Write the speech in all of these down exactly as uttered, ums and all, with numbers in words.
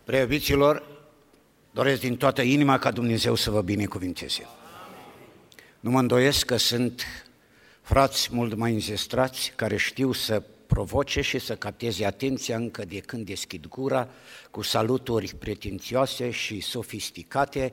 Preiubiților, doresc din toată inima ca Dumnezeu să vă binecuvinteze. Nu mă îndoiesc că sunt frați mult mai înzestrați care știu să provoce și să capteze atenția încă de când deschid gura cu saluturi pretențioase și sofisticate.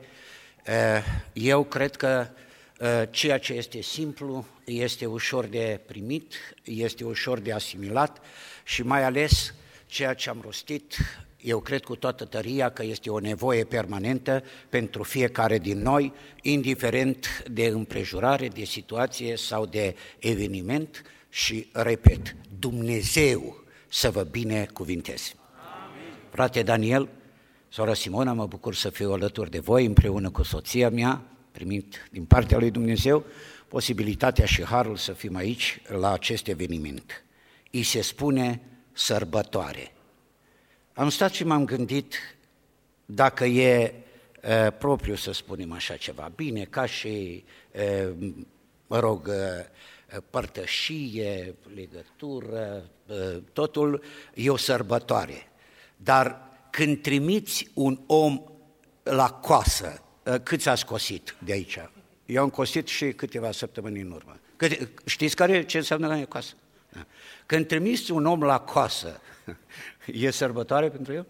Eu cred că ceea ce este simplu este ușor de primit, este ușor de asimilat și mai ales ceea ce am rostit, eu cred cu toată tăria că este o nevoie permanentă pentru fiecare din noi, indiferent de împrejurare, de situație sau de eveniment și, repet, Dumnezeu să vă binecuvinteze. Amin. Frate Daniel, sora Simona, mă bucur să fiu alături de voi împreună cu soția mea, primit din partea lui Dumnezeu posibilitatea și harul să fim aici la acest eveniment. I se spune sărbătoare. Am stat și m-am gândit dacă e uh, propriu să spunem așa ceva. Bine, ca și, uh, mă rog, uh, părtășie, legătură, uh, totul e o sărbătoare. Dar când trimiți un om la coasă, uh, câți ați cosit de aici? Eu am cosit și câteva săptămâni în urmă. Câte, știți care, ce înseamnă la coasă? Când trimiți un om la coasă, e sărbătoare pentru el?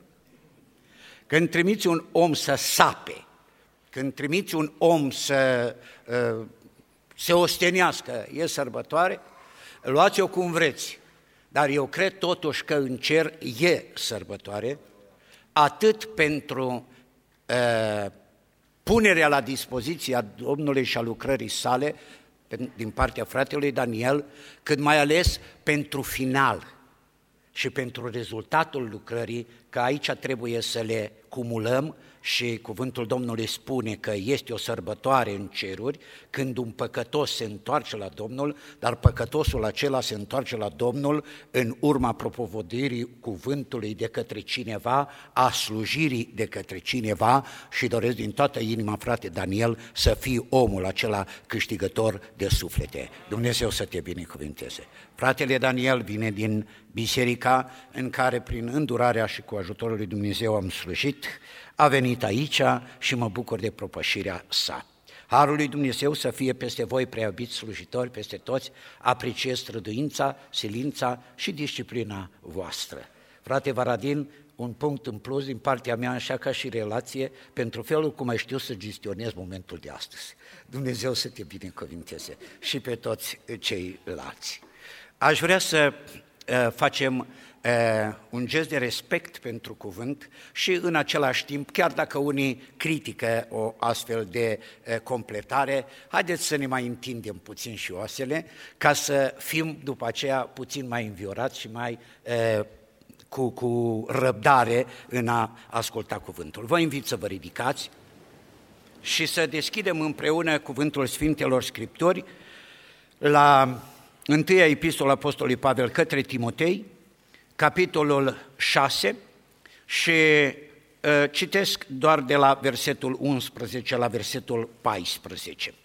Când trimiți un om să sape, când trimiți un om să uh, se ostenească, e sărbătoare? Luați-o cum vreți, dar eu cred totuși că în cer e sărbătoare, atât pentru uh, punerea la dispoziție a Domnului și a lucrării sale, din partea fratelui Daniel, cât mai ales pentru final și pentru rezultatul lucrării, că aici trebuie să le cumulăm și cuvântul Domnului spune că este o sărbătoare în ceruri când un păcătos se întoarce la Domnul, dar păcătosul acela se întoarce la Domnul în urma propovăduirii cuvântului de către cineva, a slujirii de către cineva și doresc din toată inima, frate Daniel, să fii omul acela câștigător de suflete. Dumnezeu să te binecuvinteze. Fratele Daniel vine din biserica în care prin îndurarea și cu ajutorul lui Dumnezeu am slujit, a venit aici și mă bucur de propășirea sa. Harul lui Dumnezeu să fie peste voi, preiubiți slujitori, peste toți, apreciez străduința, silința și disciplina voastră. Frate Varadin, un punct în plus din partea mea, așa ca și relație, pentru felul cum ai știu să gestionez momentul de astăzi. Dumnezeu să te binecuvinteze și pe toți ceilalți. Aș vrea să uh, facem Uh, un gest de respect pentru cuvânt și în același timp, chiar dacă unii critică o astfel de uh, completare, haideți să ne mai întindem puțin și oasele ca să fim după aceea puțin mai înviorați și mai uh, cu, cu răbdare în a asculta cuvântul. Vă invit să vă ridicați și să deschidem împreună cuvântul Sfintelor Scripturi la întâia epistola Apostolului Pavel către Timotei, capitolul șase și uh, citesc doar de la versetul unsprezece la versetul paisprezece.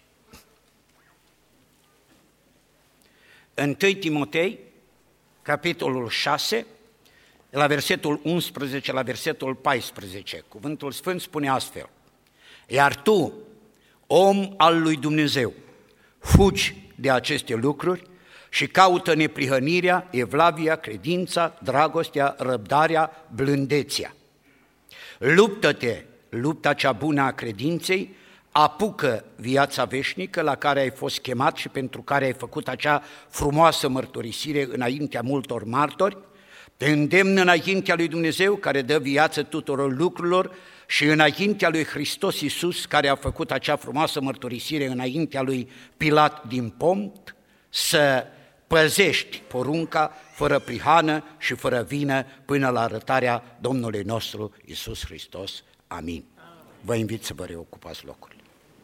întâi Timotei, capitolul șase, de la versetul unsprezece la versetul paisprezece. Cuvântul Sfânt spune astfel: iar tu, om al lui Dumnezeu, fugi de aceste lucruri și caută neprihănirea, evlavia, credința, dragostea, răbdarea, blândețea. Luptă-te, lupta cea bună a credinței, apucă viața veșnică la care ai fost chemat și pentru care ai făcut acea frumoasă mărturisire înaintea multor martori, te îndemn înaintea lui Dumnezeu care dă viață tuturor lucrurilor și înaintea lui Hristos Iisus care a făcut acea frumoasă mărturisire înaintea lui Pilat din Pont, să păzești porunca fără prihană și fără vină până la arătarea Domnului nostru Iisus Hristos. Amin. Vă invit să vă reocupați locurile.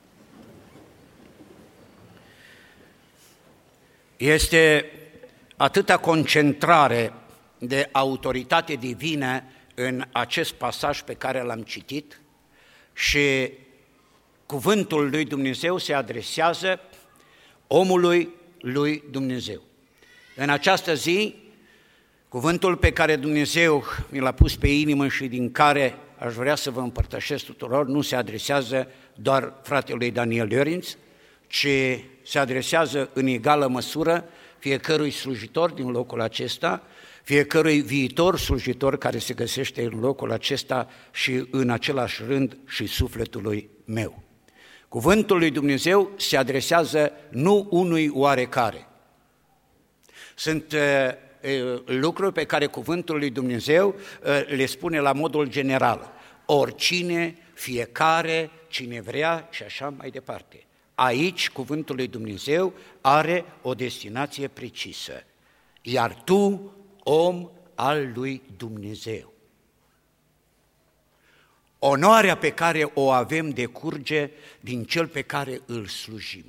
Este atâta concentrare de autoritate divină în acest pasaj pe care l-am citit și cuvântul lui Dumnezeu se adresează omului lui Dumnezeu. În această zi, cuvântul pe care Dumnezeu mi l-a pus pe inimă și din care aș vrea să vă împărtășesc tuturor, nu se adresează doar fratelui Daniel Iorinț, ci se adresează în egală măsură fiecărui slujitor din locul acesta, fiecărui viitor slujitor care se găsește în locul acesta și în același rând și sufletului meu. Cuvântul lui Dumnezeu se adresează nu unui oarecare. Sunt uh, lucruri pe care cuvântul lui Dumnezeu uh, le spune la modul general. Oricine, fiecare, cine vrea și așa mai departe. Aici cuvântul lui Dumnezeu are o destinație precisă. Iar tu, om al lui Dumnezeu. Onoarea pe care o avem decurge din cel pe care îl slujim.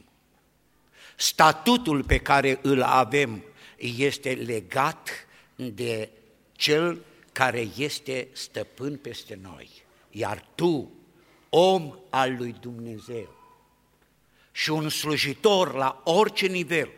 Statutul pe care îl avem este legat de cel care este stăpân peste noi. Iar tu, om al lui Dumnezeu, și un slujitor la orice nivel,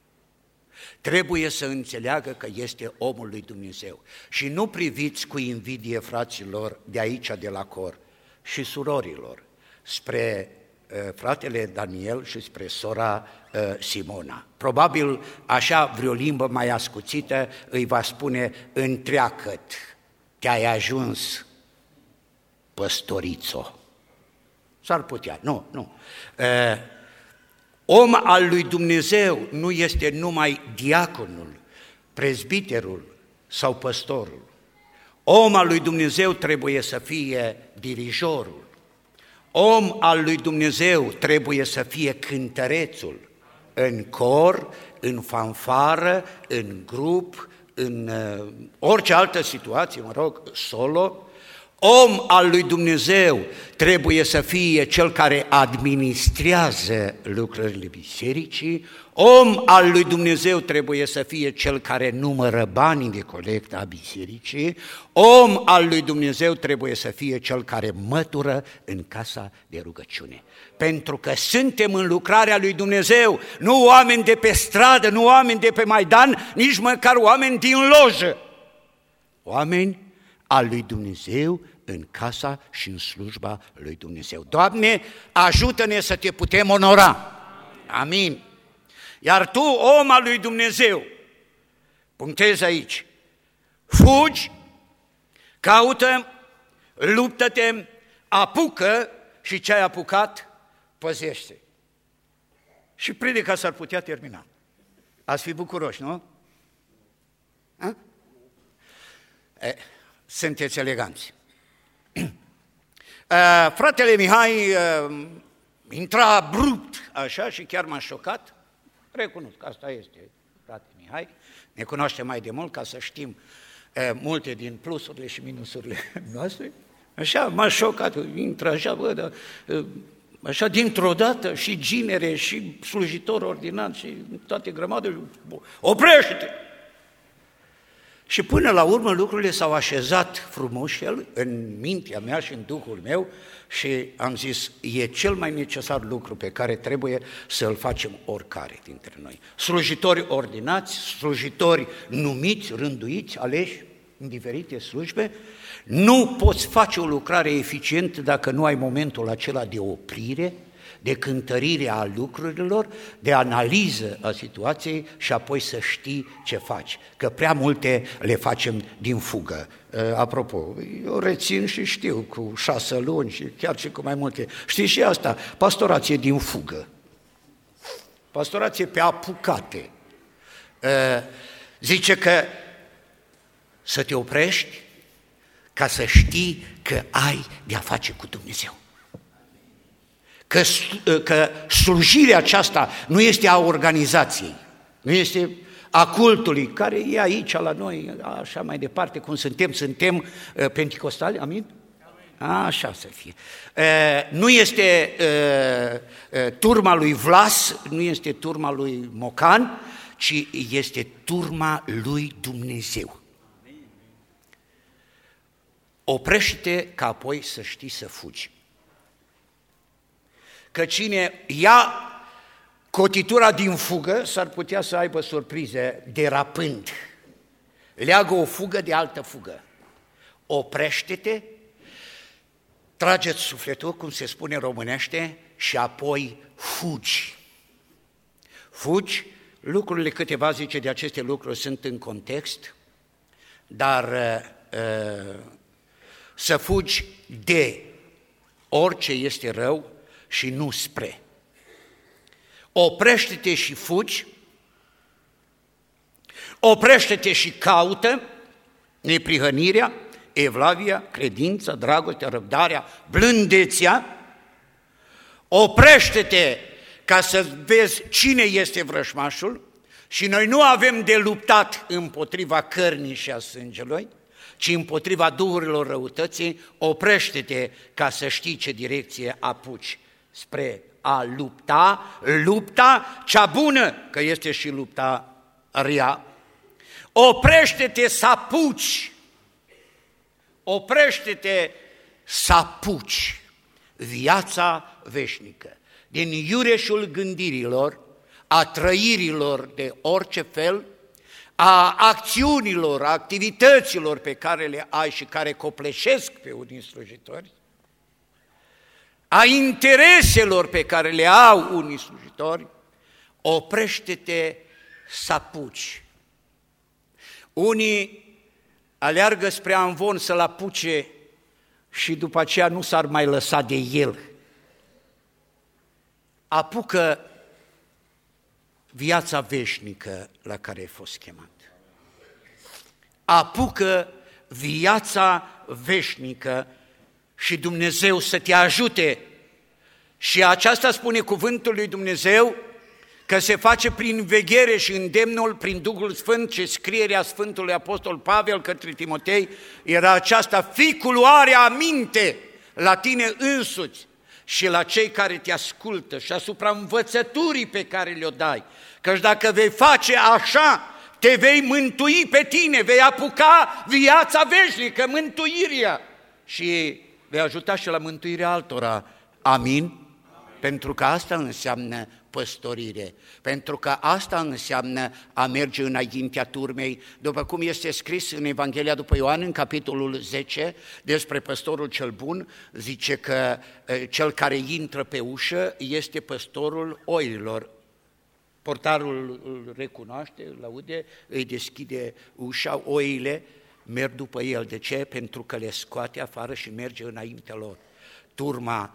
trebuie să înțeleagă că este omul lui Dumnezeu. Și nu priviți cu invidie, fraților, de aici, de la cor, și surorilor, spre uh, fratele Daniel și spre sora uh, Simona. Probabil așa vreo limbă mai ascuțită îi va spune: întreacăt, te-ai ajuns, păstorițo. S-ar putea, nu, nu. Uh, Om al lui Dumnezeu nu este numai diaconul, prezbiterul sau păstorul. Om al lui Dumnezeu trebuie să fie dirijorul. Om al lui Dumnezeu trebuie să fie cântărețul în cor, în fanfară, în grup, în uh, orice altă situație, mă rog, solo. Om al lui Dumnezeu trebuie să fie cel care administrează lucrările bisericii, om al lui Dumnezeu trebuie să fie cel care numără banii de colectă a bisericii, om al lui Dumnezeu trebuie să fie cel care mătură în casa de rugăciune. Pentru că suntem în lucrarea lui Dumnezeu, nu oameni de pe stradă, nu oameni de pe Maidan, nici măcar oameni din lojă, oameni al lui Dumnezeu în casa și în slujba lui Dumnezeu. Doamne, ajută-ne să te putem onora. Amin. Iar tu, om al lui Dumnezeu, punctezi aici, fugi, caută, luptă-te, apucă și ce ai apucat, păzește. Și predica s-ar putea termina. Ați fi bucuroși, nu? A? E, sunteți eleganți. Uh, fratele Mihai uh, intra abrupt așa și chiar m-a șocat. Recunosc că asta este frate Mihai, ne cunoaște mai de mult ca să știm uh, multe din plusurile și minusurile noastre. Așa m-a șocat, intră așa, bă, dar, uh, așa dintr-o dată și ginere și slujitor ordinat și toate grămadele, oprește-te! Și până la urmă lucrurile s-au așezat frumușel în mintea mea și în duhul meu și am zis, e cel mai necesar lucru pe care trebuie să-l facem oricare dintre noi. Slujitori ordinați, slujitori numiți, rânduiți, aleși în diferite slujbe, nu poți face o lucrare eficientă dacă nu ai momentul acela de oprire, de cântărire a lucrurilor, de analiză a situației și apoi să știi ce faci. Că prea multe le facem din fugă. Apropo, eu rețin și știu cu șase luni și chiar și cu mai multe. Știți și asta, pastorație din fugă. Pastorație pe apucate. Zice că să te oprești ca să știi că ai de-a face cu Dumnezeu. Că, că slujirea aceasta nu este a organizației, nu este a cultului, care e aici la noi, așa mai departe, cum suntem, suntem uh, penticostali, amin? Amin. Așa să fie. Uh, nu este uh, uh, turma lui Vlas, nu este turma lui Mocan, ci este turma lui Dumnezeu. Oprește-te ca apoi să știi să fugi. Că cine ia cotitura din fugă s-ar putea să aibă surprize derapând. Leagă o fugă de altă fugă. Oprește-te trageți sufletul, cum se spune în românește, și apoi fugi. Fugi, lucrurile câteva, zice, de aceste lucruri sunt în context, dar uh, să fugi de orice este rău și nu spre. Oprește-te și fugi, oprește-te și caută neprihănirea, evlavia, credința, dragostea, răbdarea, blândețea. Oprește-te ca să vezi cine este vrăjmașul și noi nu avem de luptat împotriva cărnii și a sângelui, ci împotriva duhurilor răutății. Oprește-te ca să știi ce direcție apuci spre a lupta, lupta cea bună, că este și lupta rea. Oprește-te să apuci, oprește-te să apuci viața veșnică, din iureșul gândirilor, a trăirilor de orice fel, a acțiunilor, a activităților pe care le ai și care copleșesc pe unii slujitori, a intereselor pe care le au unii slujitori. Oprește-te să apuci. Unii aleargă spre amvon să-l apuce și după aceea nu s-ar mai lăsa de el. Apucă viața veșnică la care ai fost chemat. Apucă viața veșnică și Dumnezeu să te ajute. Și aceasta spune cuvântul lui Dumnezeu, că se face prin veghere și îndemnul, prin Duhul Sfânt, și scrierea Sfântului Apostol Pavel către Timotei era aceasta: fii cu luare aminte la tine însuți și la cei care te ascultă și asupra învățăturii pe care le-o dai, căci dacă vei face așa, te vei mântui pe tine, vei apuca viața veșnică, mântuirea, și vei ajuta și la mântuirea altora. Amin? Amin. Pentru că asta înseamnă păstorire, pentru că asta înseamnă a merge înaintea turmei, după cum este scris în Evanghelia după Ioan, în capitolul zece, despre păstorul cel bun, zice că cel care intră pe ușă este păstorul oilor. Portarul îl recunoaște, îl aude, îi deschide ușa, oile merg după el. De ce? Pentru că le scoate afară și merge înaintea lor. Turma,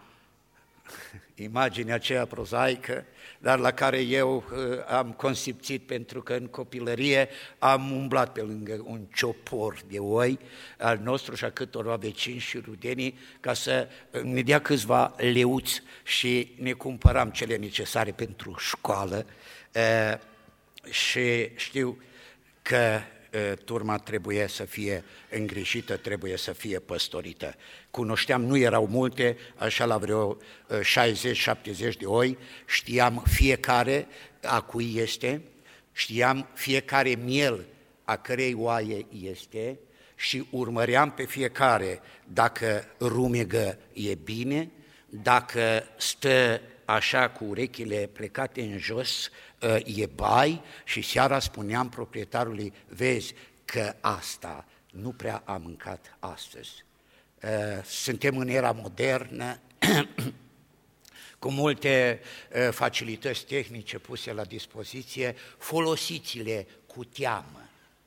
imaginea aceea prozaică, dar la care eu am consimțit, pentru că în copilărie am umblat pe lângă un ciopor de oi al nostru și a câtorva vecini și rudenii, ca să ne dea câțiva leuți și ne cumpăram cele necesare pentru școală. E, și știu că e, turma trebuie să fie îngrijită, trebuie să fie păstorită. Cunoșteam, nu erau multe, așa la vreo șaizeci șaptezeci de oi, știam fiecare a cui este, știam fiecare miel a cărei oaie este și urmăream pe fiecare dacă rumegă e bine, dacă stă așa cu urechile plecate în jos, e bai, și seara spuneam proprietarului: vezi că asta nu prea am mâncat astăzi. Suntem în era modernă, cu multe facilități tehnice puse la dispoziție, folosiți-le cu teamă.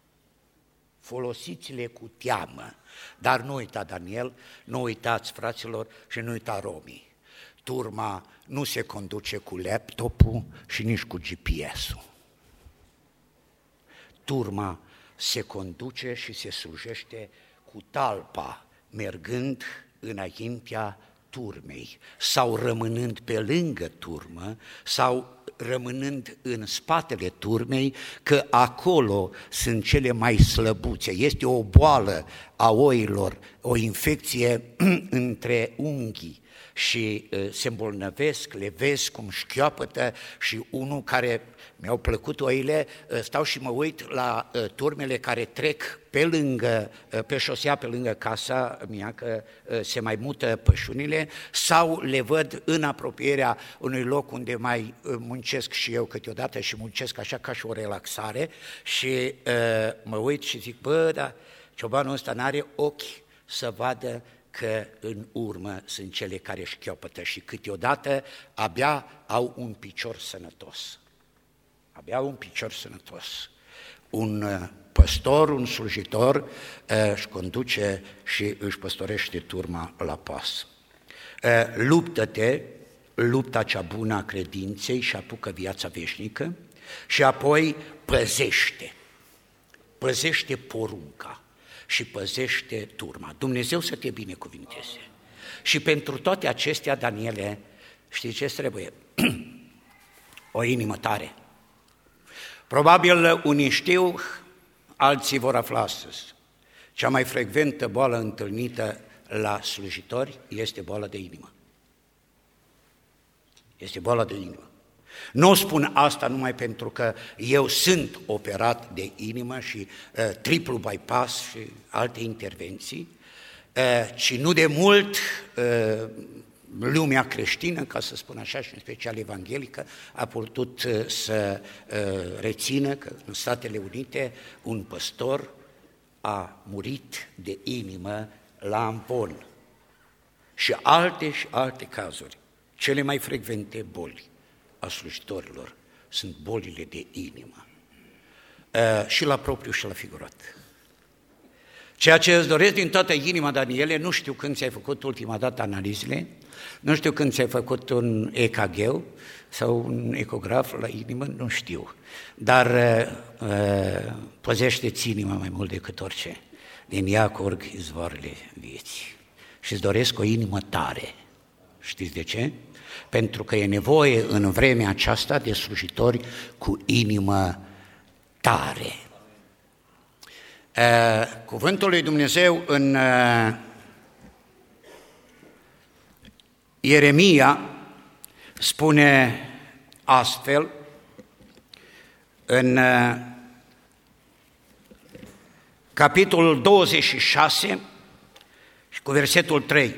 Folosiți-le cu teamă. Dar nu uita, Daniel, nu uitați, fraților, și nu uita, romii. Turma nu se conduce cu laptopul și nici cu G P S-ul. Turma se conduce și se slujește cu talpa, mergând înaintea turmei, sau rămânând pe lângă turmă, sau rămânând în spatele turmei, că acolo sunt cele mai slăbuțe. Este o boală a oilor, o infecție între unghii, și uh, se îmbolnăvesc, le vezi cum șchioapătă, și unul care, mi-au plăcut oile, uh, stau și mă uit la uh, turmele care trec pe lângă, uh, pe șosea, pe lângă casa mea, că uh, se mai mută pășunile, sau le văd în apropierea unui loc unde mai uh, muncesc și eu câteodată, și muncesc așa ca și o relaxare, și uh, mă uit și zic: bă, dar ciobanul ăsta n-are ochi să vadă că în urmă sunt cele care șchiopătă și câteodată abia au un picior sănătos. Abia au un picior sănătos. Un păstor, un slujitor își conduce și își păstorește turma la pas. Luptă-te, lupta cea bună a credinței și apucă viața veșnică și apoi păzește, păzește porunca și păzește turma. Dumnezeu să te binecuvinteze. Și pentru toate acestea, Daniele, știi ce trebuie? O inimă tare. Probabil unii știu, alții vor afla astăzi. Cea mai frecventă boală întâlnită la slujitori este boala de inimă. Este boala de inimă. Nu spun asta numai pentru că eu sunt operat de inimă și uh, triplu bypass și alte intervenții, uh, ci nu de mult uh, lumea creștină, ca să spun așa, și în special evanghelică, a putut uh, să uh, rețină că în Statele Unite un păstor a murit de inimă la ampon. Și alte și alte cazuri. Cele mai frecvente boli a slujitorilor sunt bolile de inimă, uh, și la propriu și la figurat. Ceea ce îți doresc din toată inima, Daniele, nu știu când ți-ai făcut ultima dată analizele, nu știu când ți-ai făcut un E K G sau un ecograf la inimă, nu știu, dar uh, păzește-ți inima mai mult decât orice, din ea curg izvoarele vieții. Și îți doresc o inimă tare. Știți de ce? Pentru că e nevoie în vremea aceasta de slujitori cu inimă tare. Cuvântul lui Dumnezeu în Ieremia spune astfel, în capitolul douăzeci și șase și cu versetul trei.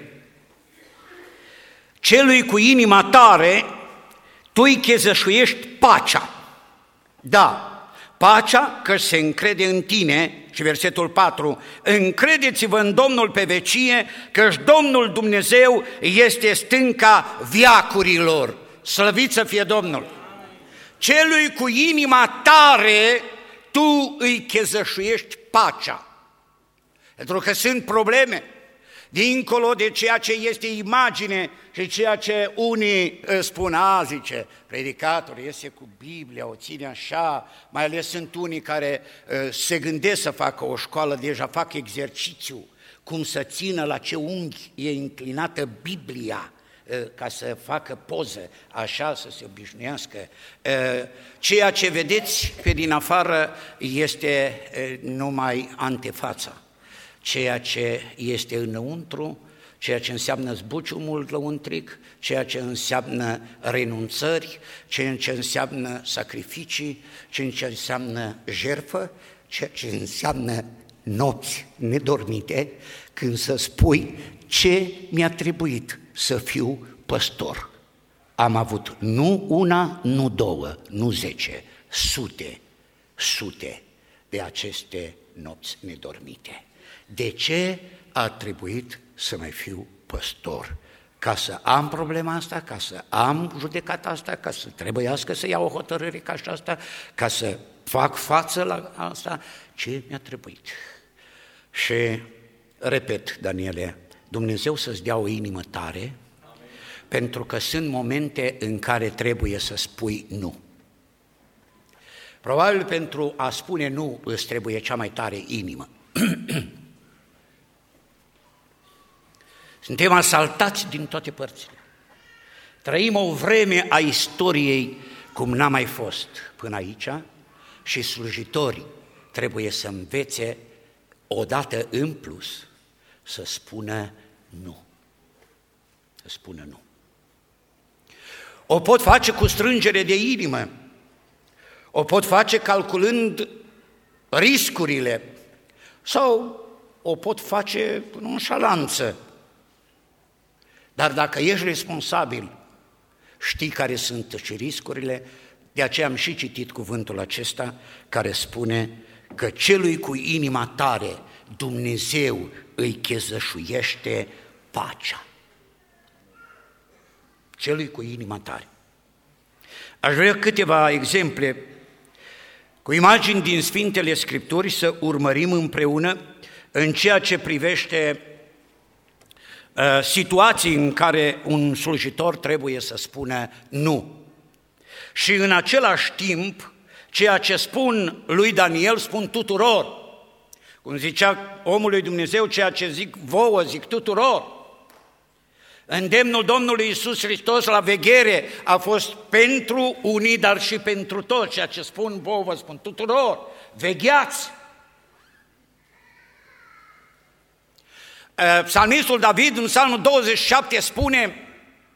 Celui cu inima tare, tu îi chezășuiești pacea. Da, pacea că se încrede în tine, și versetul patru, încredeți-vă în Domnul pe vecie, căci Domnul Dumnezeu este stânca veacurilor. Slăvit să fie Domnul! Celui cu inima tare, tu îi chezășuiești pacea. Pentru că sunt probleme. Dincolo de ceea ce este imagine și ceea ce unii spun, a, zice, predicatorul iese cu Biblia, o ține așa, mai ales sunt unii care uh, se gândesc să facă o școală, deja fac exercițiu, cum să țină la ce unghi e inclinată Biblia, uh, ca să facă poză, așa să se obișnuiască. Uh, ceea ce vedeți pe din afară este uh, numai antefața. Ceea ce este înăuntru, ceea ce înseamnă zbuciumul lăuntric, ceea ce înseamnă renunțări, ceea ce înseamnă sacrificii, ceea ce înseamnă jertfă, ceea ce înseamnă nopți nedormite, când să spui ce mi-a trebuit să fiu păstor. Am avut nu una, nu două, nu zece, sute, sute de aceste nopți nedormite. De ce a trebuit să mai fiu păstor? Ca să am problema asta, ca să am judecata asta, ca să trebuiască să iau o hotărâre ca și asta, ca să fac față la asta, ce mi-a trebuit? Și, repet, Daniele, Dumnezeu să-ți dea o inimă tare, amin, pentru că sunt momente în care trebuie să spui nu. Probabil pentru a spune nu îți trebuie cea mai tare inimă. Suntem asaltați din toate părțile. Trăim o vreme a istoriei cum n-a mai fost până aici și slujitorii trebuie să învețe odată în plus să spună nu. Să spună nu. O pot face cu strângere de inimă, o pot face calculând riscurile sau o pot face cu nonșalanță. Dar dacă ești responsabil, știi care sunt și riscurile, de aceea am și citit cuvântul acesta care spune că celui cu inima tare Dumnezeu îi chezășuiește pacea celui cu inima tare. Aș vrea câteva exemple cu imagini din Sfintele Scripturi să urmărim împreună în ceea ce privește uh, situații în care un slujitor trebuie să spună nu. Și în același timp, ceea ce spun lui Daniel, spun tuturor. Cum zicea omul lui Dumnezeu, ceea ce zic vouă, zic tuturor. Îndemnul Domnului Iisus Hristos la veghere a fost pentru unii, dar și pentru toți. Ceea ce spun vouă, vă spun tuturor. Vegheați! Psalmistul David, în Psalmul douăzeci și șapte, spune: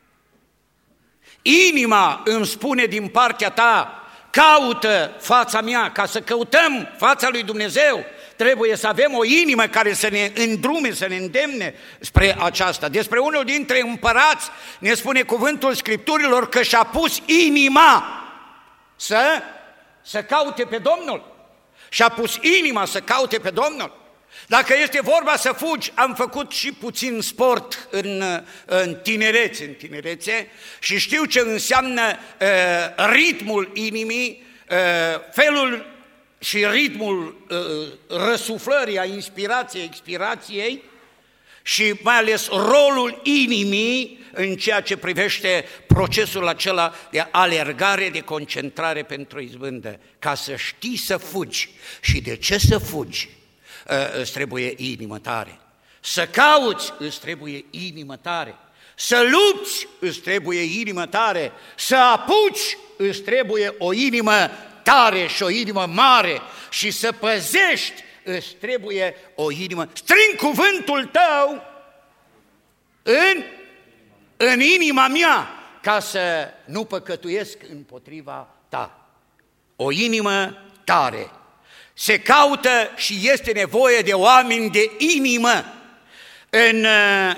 inima îmi spune din partea ta, caută fața mea. Ca să căutăm fața lui Dumnezeu, trebuie să avem o inimă care să ne îndrume, să ne îndemne spre aceasta. Despre unul dintre împărați ne spune cuvântul Scripturilor că și-a pus inima să, să caute pe Domnul. Și-a pus inima să caute pe Domnul. Dacă este vorba să fugi, am făcut și puțin sport în, în tinerețe, în tinerețe și știu ce înseamnă uh, ritmul inimii, uh, felul și ritmul uh, răsuflării, a inspirației, expirației și mai ales rolul inimii în ceea ce privește procesul acela de alergare, de concentrare pentru izbândă. Ca să știi să fugi. Și de ce să fugi? Îți trebuie inimă tare. Să cauți, îți trebuie inimă tare. Să lupți, îți trebuie inimă tare. Să apuci, îți trebuie o inimă tare și o inimă mare. Și să păzești, îți trebuie o inimă. Strâng cuvântul tău în, în inima mea, ca să nu păcătuiesc împotriva ta. O inimă tare. Se caută și este nevoie de oameni de inimă. În uh,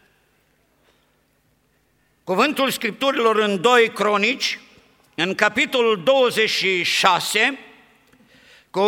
cuvântul Scripturilor în doi Cronici, în capitolul douăzeci și șase, cu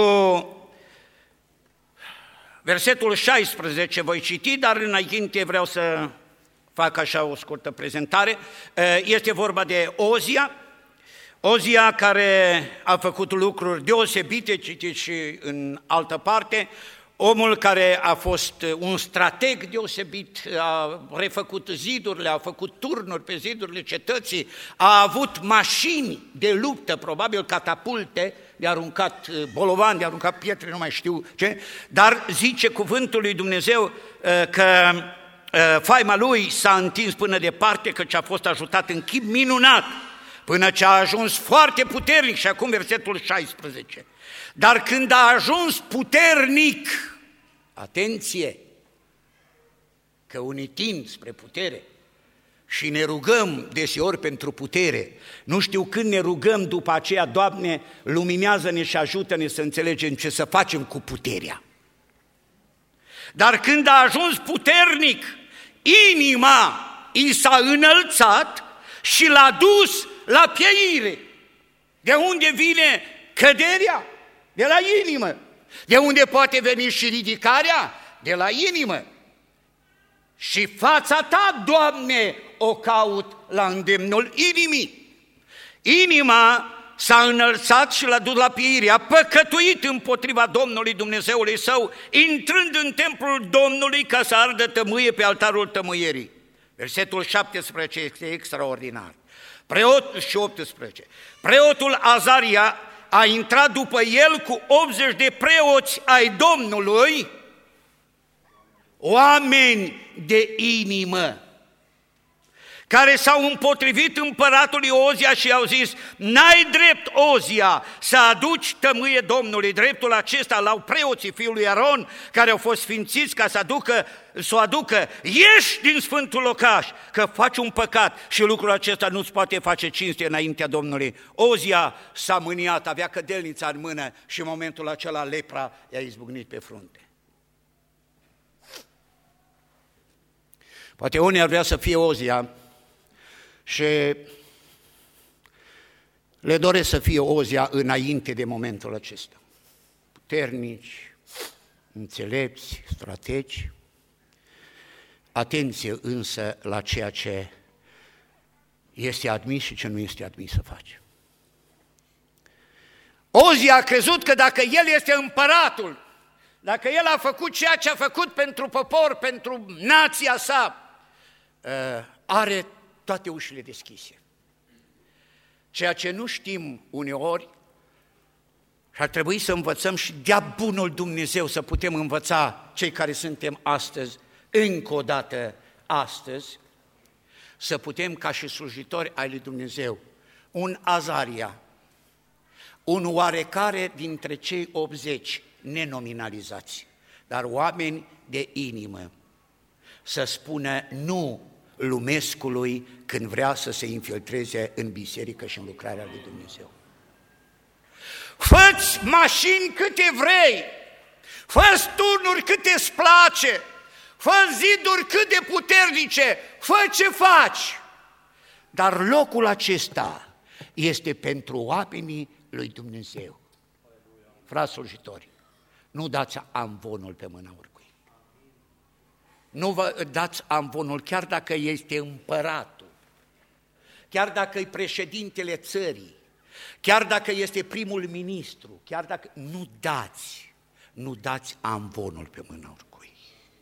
versetul șaisprezece voi citi, dar înainte vreau să fac așa o scurtă prezentare. Uh, este vorba de Ozia, Ozia care a făcut lucruri deosebite, citiți și în altă parte, omul care a fost un strateg deosebit, a refăcut zidurile, a făcut turnuri pe zidurile cetății, a avut mașini de luptă, probabil catapulte, de aruncat bolovan, de aruncat pietre, nu mai știu ce, dar zice cuvântul lui Dumnezeu că faima lui s-a întins până departe, căci a fost ajutat în chip minunat, până ce a ajuns foarte puternic, și acum versetul șaisprezece. Dar când a ajuns puternic, atenție, că unii tind spre putere și ne rugăm deseori pentru putere, nu știu când ne rugăm după aceea, Doamne, luminează-ne și ajută-ne să înțelegem ce să facem cu puterea. Dar când a ajuns puternic, inima i s-a înălțat și l-a dus la pieire. De unde vine căderea? De la inimă. De unde poate veni și ridicarea? De la inimă. Și fața ta, Doamne, o caut la îndemnul inimii. Inima s-a înălțat și l-a dus la pieire, a păcătuit împotriva Domnului Dumnezeului său, intrând în templul Domnului ca să ardă tămâie pe altarul tămâierii. Versetul șaptesprezece este extraordinar. Preotul și optsprezece. Preotul Azaria a intrat după el cu optzeci de preoți ai Domnului, oameni de inimă, care s-au împotrivit împăratului Ozia și i-au zis: n-ai drept, Ozia, să aduci tămâie Domnului. Dreptul acesta l-au preoții fiului Aron, care au fost sfințiți ca să aducă, să o aducă. Ieși din sfântul locaș, că faci un păcat și lucrul acesta nu-ți poate face cinste înaintea Domnului. Ozia s-a mâniat, avea cădelnița în mână și în momentul acela lepra i-a izbucnit pe frunte. Poate unii ar vrea să fie Ozia și le doresc să fie Ozia înainte de momentul acesta. Puternici, înțelepți, strategi. Atenție însă la ceea ce este admis și ce nu este admis să faci. Ozia a crezut că dacă el este împăratul, dacă el a făcut ceea ce a făcut pentru popor, pentru nația sa, are toate ușile deschise. Ceea ce nu știm uneori, și ar trebui să învățăm și de-a bunul Dumnezeu să putem învăța cei care suntem astăzi, încă o dată astăzi, să putem ca și slujitori ai lui Dumnezeu, un Azaria, un oarecare dintre cei optzeci nenominalizați, dar oameni de inimă, să spună nu lumescului când vrea să se infiltreze în biserică și în lucrarea lui Dumnezeu. Fă-ți mașini câte vrei, fă-ți turnuri câte îți place, fă ziduri cât de puternice, fă ce faci, dar locul acesta este pentru oamenii lui Dumnezeu. Frați slujitori, nu dați amvonul pe mâna oricui. Nu vă dați amvonul chiar dacă este împăratul, chiar dacă e președintele țării, chiar dacă este primul ministru, chiar dacă... Nu dați, nu dați amvonul pe mâna oricui.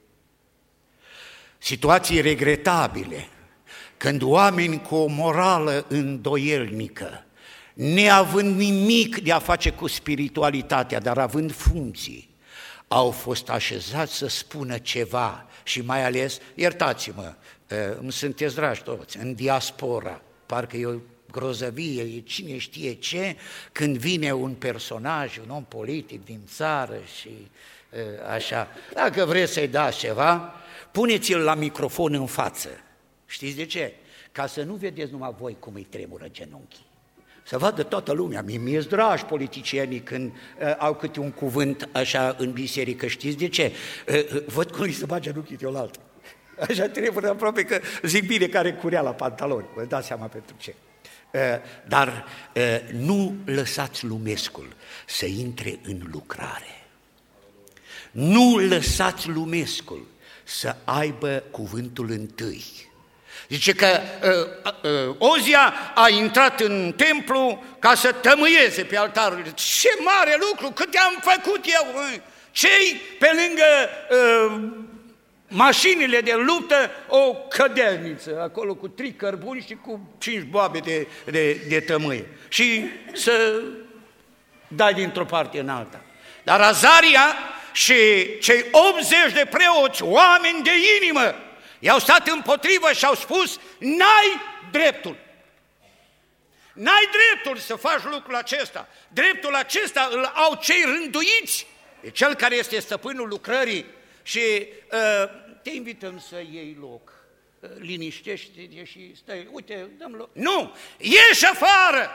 Situații regretabile, când oameni cu o morală îndoielnică, neavând nimic de a face cu spiritualitatea, dar având funcții, au fost așezați să spună ceva și mai ales, iertați-mă, îmi sunteți dragi toți, în diaspora, parcă e o grozăvie, e cine știe ce, când vine un personaj, un om politic din țară și așa, dacă vreți să-i dați ceva, puneți-l la microfon în față. Știți de ce? Ca să nu vedeți numai voi cum îi tremură genunchii. Să vadă toată lumea, mie mi-e dragi politicienii când uh, au câte un cuvânt așa în biserică, știți de ce? Uh, uh, văd cum îi se bage genunchii deolaltă. Așa trebuie aproape că zic bine care curea la pantaloni, vă dați seama pentru ce. Uh, dar uh, nu lăsați lumescul să intre în lucrare. Nu lăsați lumescul să aibă cuvântul întâi. Zice că uh, uh, Ozia a intrat în templu ca să tămâieze pe altarul. Ce mare lucru, cât am făcut eu! Cei pe lângă uh, mașinile de luptă, o cădelniță, acolo cu trei cărbuni și cu cinci boabe de, de, de tămâie. Și să dai dintr-o parte în alta. Dar Azaria și cei optzeci de preoți, oameni de inimă, i-au stat împotrivă și au spus, n-ai dreptul. N-ai dreptul să faci lucrul acesta. Dreptul acesta îl au cei rânduiți, e cel care este stăpânul lucrării și uh, te invităm să iei loc. Uh, liniștește-te și stai, uite, dăm loc. Nu, ieși afară!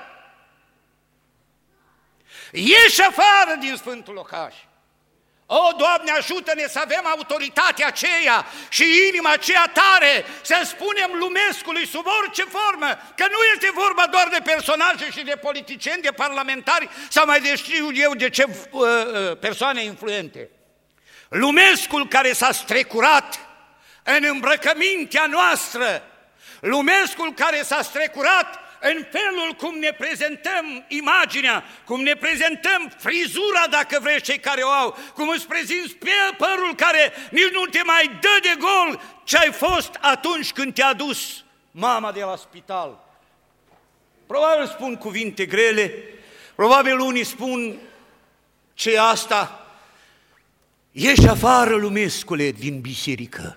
Ieși afară din Sfântul Locaș! O, Doamne, ajută-ne să avem autoritatea aceea și inima aceea tare, să spunem lumescului sub orice formă, că nu este vorba doar de personaje și de politicieni, de parlamentari sau mai de știu eu de ce uh, persoane influente. Lumescul care s-a strecurat în îmbrăcămintea noastră, lumescul care s-a strecurat în felul cum ne prezentăm imaginea, cum ne prezentăm frizura, dacă vreți, cei care o au, cum îți prezinți pe părul care nici nu te mai dă de gol ce ai fost atunci când te-a dus mama de la spital. Probabil spun cuvinte grele, probabil unii spun ce asta. Ieși afară, lumescule, din biserică.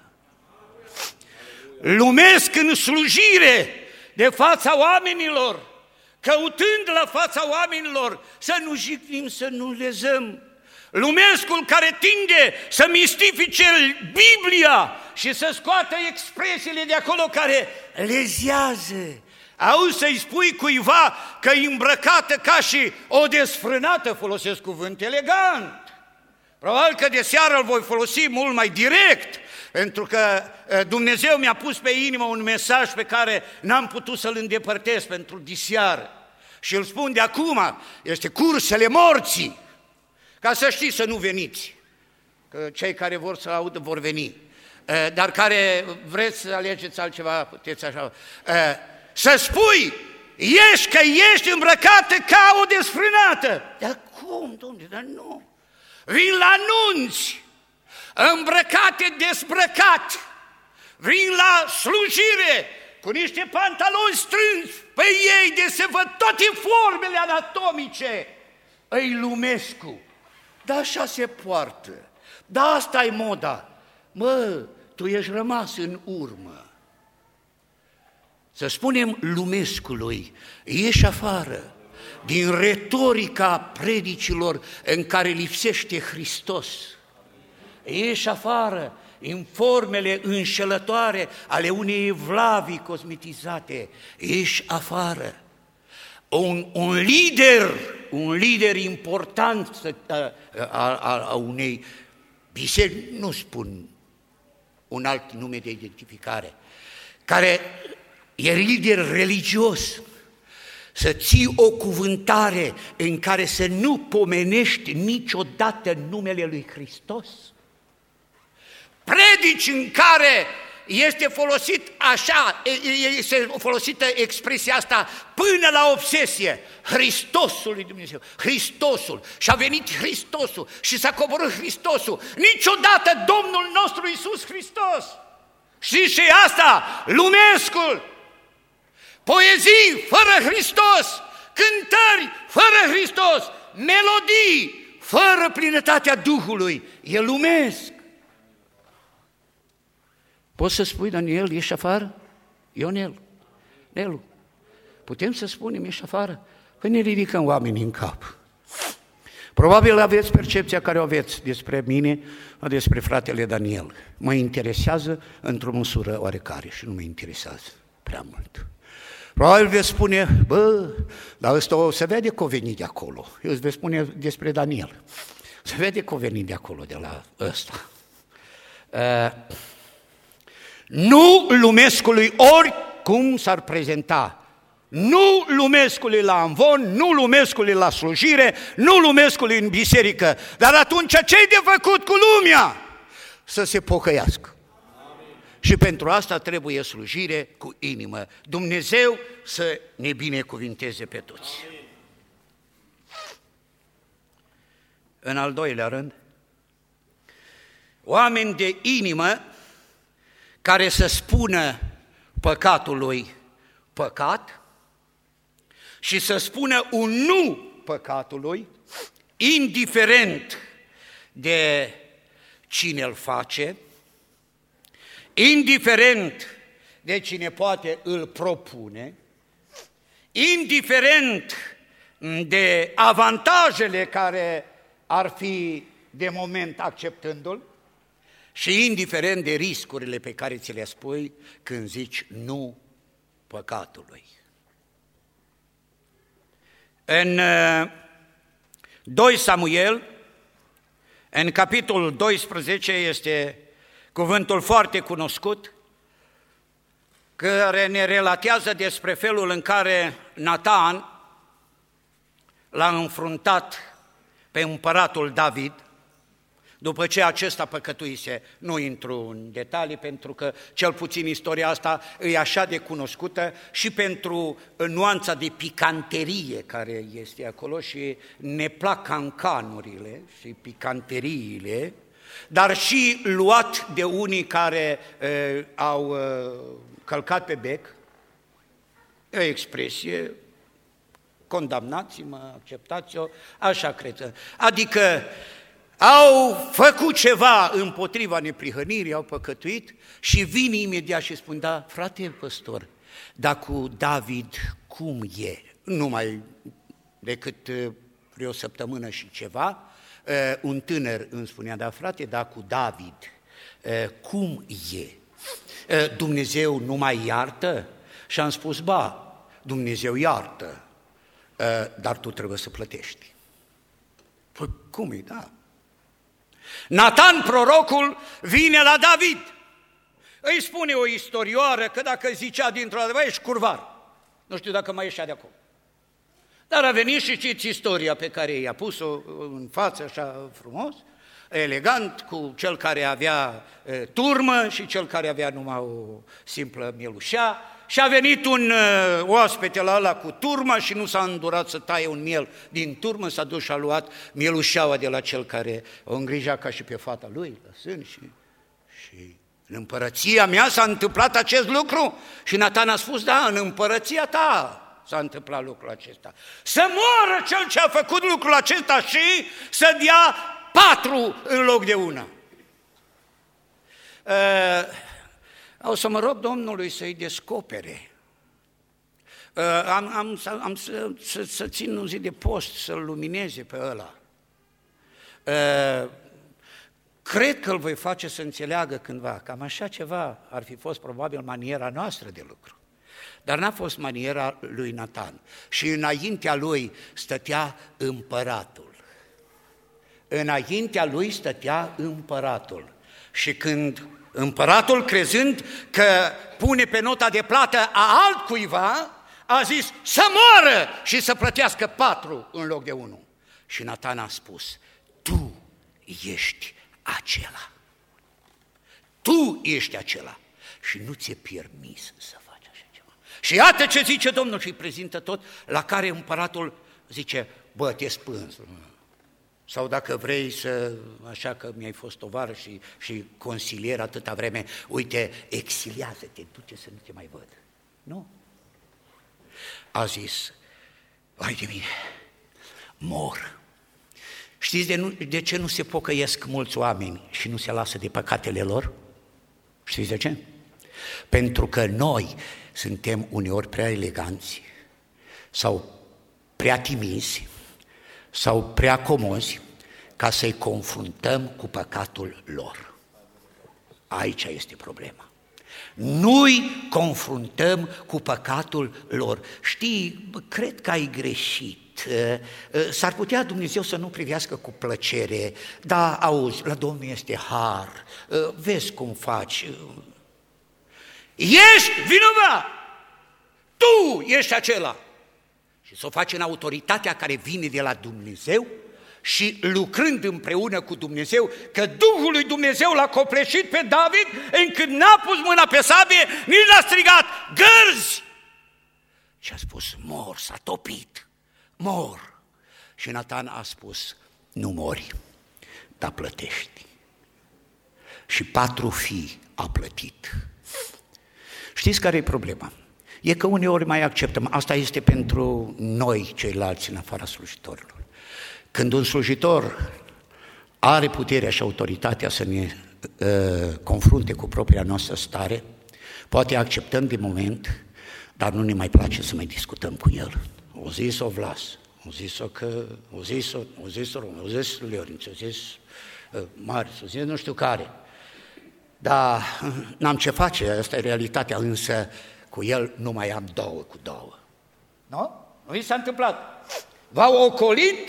Lumesc în slujire de fața oamenilor, căutând la fața oamenilor, să nu jignim, să nu lezăm. Lumescul care tinde să mistifice Biblia și să scoată expresiile de acolo care lezează. Auzi să-i spui cuiva că e îmbrăcată ca și o desfrânată, folosesc cuvânt elegant. Probabil că de seară îl voi folosi mult mai direct, pentru că Dumnezeu mi-a pus pe inimă un mesaj pe care n-am putut să-l îndepărtez pentru diseară. Și îl spun de acum, este cursele morții, ca să știți să nu veniți, că cei care vor să audă vor veni. dar care vreți să alegeți altceva, puteți așa, să spui, ești că ești îmbrăcată ca o desfrânată. Dar cum, Domnule, dar nu. Vin la nunți, îmbrăcate dezbrăcat, vin la slujire cu niște pantaloni strânși pe ei de se văd toate formele anatomice. Îi Lumescu. Dar așa se poartă. Da, asta e moda. Mă, tu ești rămas în urmă. Să spunem Lumescului, ieși afară din retorica predicilor în care lipsește Hristos. Ieși afară în formele înșelătoare ale unei evlavii cosmetizate. Ieși afară. Un, un lider, un lider important a, a, a unei biserici, nu spun un alt nume de identificare, care e lider religios, să ții o cuvântare în care să nu pomenești niciodată numele lui Hristos. Predici în care este folosit așa, este folosită expresia asta până la obsesie, Hristosul lui Dumnezeu, Hristosul, și a venit Hristosul și s-a coborât Hristosul, niciodată Domnul nostru Iisus Hristos. Știți ce e asta? Lumescul, poezii fără Hristos, cântări fără Hristos, melodii fără plinătatea Duhului, e lumesc. Poți să spui, Daniel, ești afară? Ionel, Nelu, putem să spunem, ești afară? Păi ne ridicăm oamenii în cap. Probabil aveți percepția care o aveți despre mine, despre fratele Daniel. Mă interesează într-o măsură oarecare și nu mă interesează prea mult. Probabil veți spune, bă, dar ăsta o să vede că o venit de acolo. Eu îți veți spune despre Daniel. Se vede că o venit de acolo, de la ăsta. Uh, Nu Lumescului, oricum s-ar prezenta, nu Lumescului la amvon, nu Lumescului la slujire, nu Lumescului în biserică, dar atunci ce-i de făcut cu lumea? Să se pocăiască. Amin. Și pentru asta trebuie slujire cu inimă. Dumnezeu să ne binecuvinteze pe toți. Amin. În al doilea rând, oameni de inimă care să spună păcatului păcat și să spună un nu păcatului, indiferent de cine îl face, indiferent de cine poate îl propune, indiferent de avantajele care ar fi de moment acceptându-l, și indiferent de riscurile pe care ți le spui când zici nu păcatului. În doi Samuel, în capitolul doisprezece, este cuvântul foarte cunoscut, care ne relatează despre felul în care Natan l-a înfruntat pe împăratul David, după ce acesta păcătuise. Nu intru în detalii, pentru că cel puțin istoria asta e așa de cunoscută și pentru nuanța de picanterie care este acolo și ne plac cancanurile și picanteriile, dar și luat de unii care uh, au uh, călcat pe bec, e o expresie, condamnați-mă, acceptați-o, așa cred. Adică au făcut ceva împotriva neprihănirii, au păcătuit și vin imediat și spun, da, frate păstor, dar cu David cum e? Numai decât vreo săptămână și ceva, un tânăr îmi spunea, da, frate, dar cu David cum e? Dumnezeu nu mai iartă? Și am spus, ba, Dumnezeu iartă, dar tu trebuie să plătești. Păi cum e, da? Natan, prorocul, vine la David, îi spune o istorioară că dacă zicea dintr-o dată, băi, ești curvar, nu știu dacă mai ieșea de acolo. Dar a venit și știți istoria pe care i-a pus-o în față așa frumos, elegant cu cel care avea e, turmă și cel care avea numai o simplă mielușea. Și a venit un uh, oaspete la ăla cu turma și nu s-a îndurat să taie un miel din turmă, s-a dus și a luat mielușeaua de la cel care o îngrija ca și pe fata lui, lăsând și... și în împărăția mea s-a întâmplat acest lucru? Și Natan a spus, da, în împărăția ta s-a întâmplat lucrul acesta. Să moară cel ce a făcut lucrul acesta și să dea patru în loc de una. Uh, o să mă rog Domnului să-i descopere. Uh, am, am, am să, să, să țin un zi de post, să-l lumineze pe ăla. Uh, Cred că îl voi face să înțeleagă cândva, cam așa ceva ar fi fost probabil maniera noastră de lucru. Dar n-a fost maniera lui Natan. Și înaintea lui stătea împăratul. Înaintea lui stătea împăratul. Și când împăratul, crezând că pune pe nota de plată a altcuiva, a zis să moară și să plătească patru în loc de unul. Și Natan a spus, tu ești acela. Tu ești acela și nu ți-e permis să faci așa ceva. Și iată ce zice Domnul și îi prezintă tot, la care împăratul zice, bă, te spânzi. Sau dacă vrei să, așa că mi-ai fost tovară și, și consilier atâta vreme, uite, exiliază-te, du-te să nu te mai văd. Nu. A zis, vai de mine, mor. Știți de, nu, de ce nu se pocăiesc mulți oameni și nu se lasă de păcatele lor? Știți de ce? Pentru că noi suntem uneori prea eleganți sau prea timizi sau prea comozi ca să-i confruntăm cu păcatul lor. Aici este problema. Nu-i confruntăm cu păcatul lor. Știi, cred că ai greșit. S-ar putea Dumnezeu să nu privească cu plăcere, dar auzi, la Domnul este har, vezi cum faci. Ești vinovat! Tu ești acela! Și să o faci în autoritatea care vine de la Dumnezeu și lucrând împreună cu Dumnezeu, că Duhul lui Dumnezeu l-a copleșit pe David încât n-a pus mâna pe sabie, nici n-a strigat, gărzi! Și a spus, mor, s-a topit, mor. Și Natan a spus, nu mori, dar plătești. Și patru fii a plătit. Știți care e problema? E că uneori mai acceptăm, asta este pentru noi ceilalți în afara slujitorilor. Când un slujitor are puterea și autoritatea să ne uh, confrunte cu propria noastră stare, poate acceptăm de moment, dar nu ne mai place să mai discutăm cu el. O zis-o Vlas, o zis-o că, o zis-o, o zis-o Rom, o zis Leorinț, o zis uh, Marius, o zis nu știu care. Dar n-am ce face, asta e realitatea, însă cu el nu mai am două cu două. Nu? Nu i s-a întâmplat. V-au ocolit,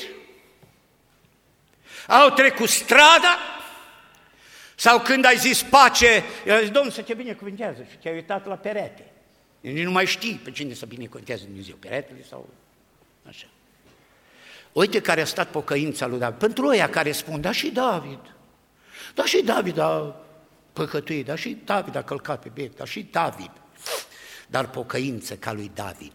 au trecut strada, sau când ai zis pace, el a zis, Domnul să te binecuvântează și te-ai uitat la perete. Nici nu mai știi pe cine să binecuvântează Dumnezeu, peretele sau așa. Uite care a stat pocăința lui David. Pentru ăia care spun, da și David, da și David a păcătuit, da și David a călcat pe bec, da și David. Dar pocăință ca lui David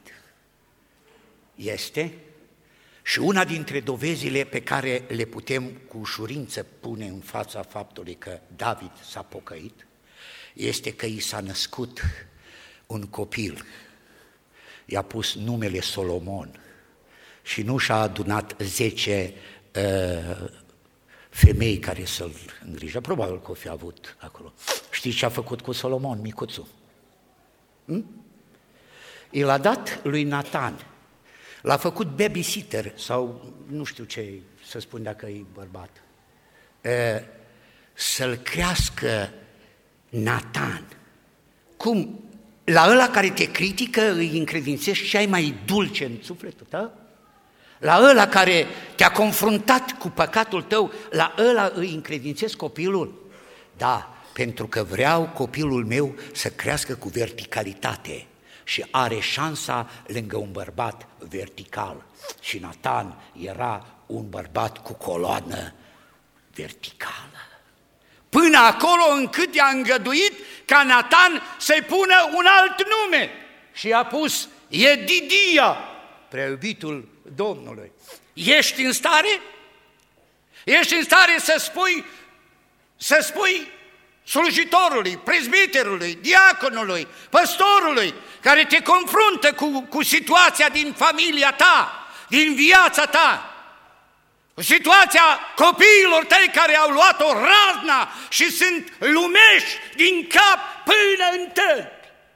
este și una dintre dovezile pe care le putem cu ușurință pune în fața faptului că David s-a pocăit, este că i s-a născut un copil, i-a pus numele Solomon și nu și-a adunat zece uh, femei care să-l îngrijă, probabil că o fi avut acolo. Știți ce a făcut cu Solomon, micuțul? Hm? I l-a dat lui Natan, l-a făcut babysitter sau nu știu ce să spun dacă e bărbat, e, să-l crească Natan. Cum? La ăla care te critică îi încredințești ce ai mai dulce în sufletul tău? La ăla care te-a confruntat cu păcatul tău, la ăla îi încredințezi copilul? Da, pentru că vreau copilul meu să crească cu verticalitate și are șansa lângă un bărbat vertical. Și Natan era un bărbat cu coloană verticală. Până acolo încât i-a îngăduit ca Natan să-i pună un alt nume și a pus Edidia, prea iubitul Domnului. Ești în stare? Ești în stare să spui, să spui slujitorului, prezbiterului, diaconului, păstorului, care te confruntă cu, cu situația din familia ta, din viața ta, cu situația copiilor tăi care au luat-o razna și sunt lumești din cap până în tăi.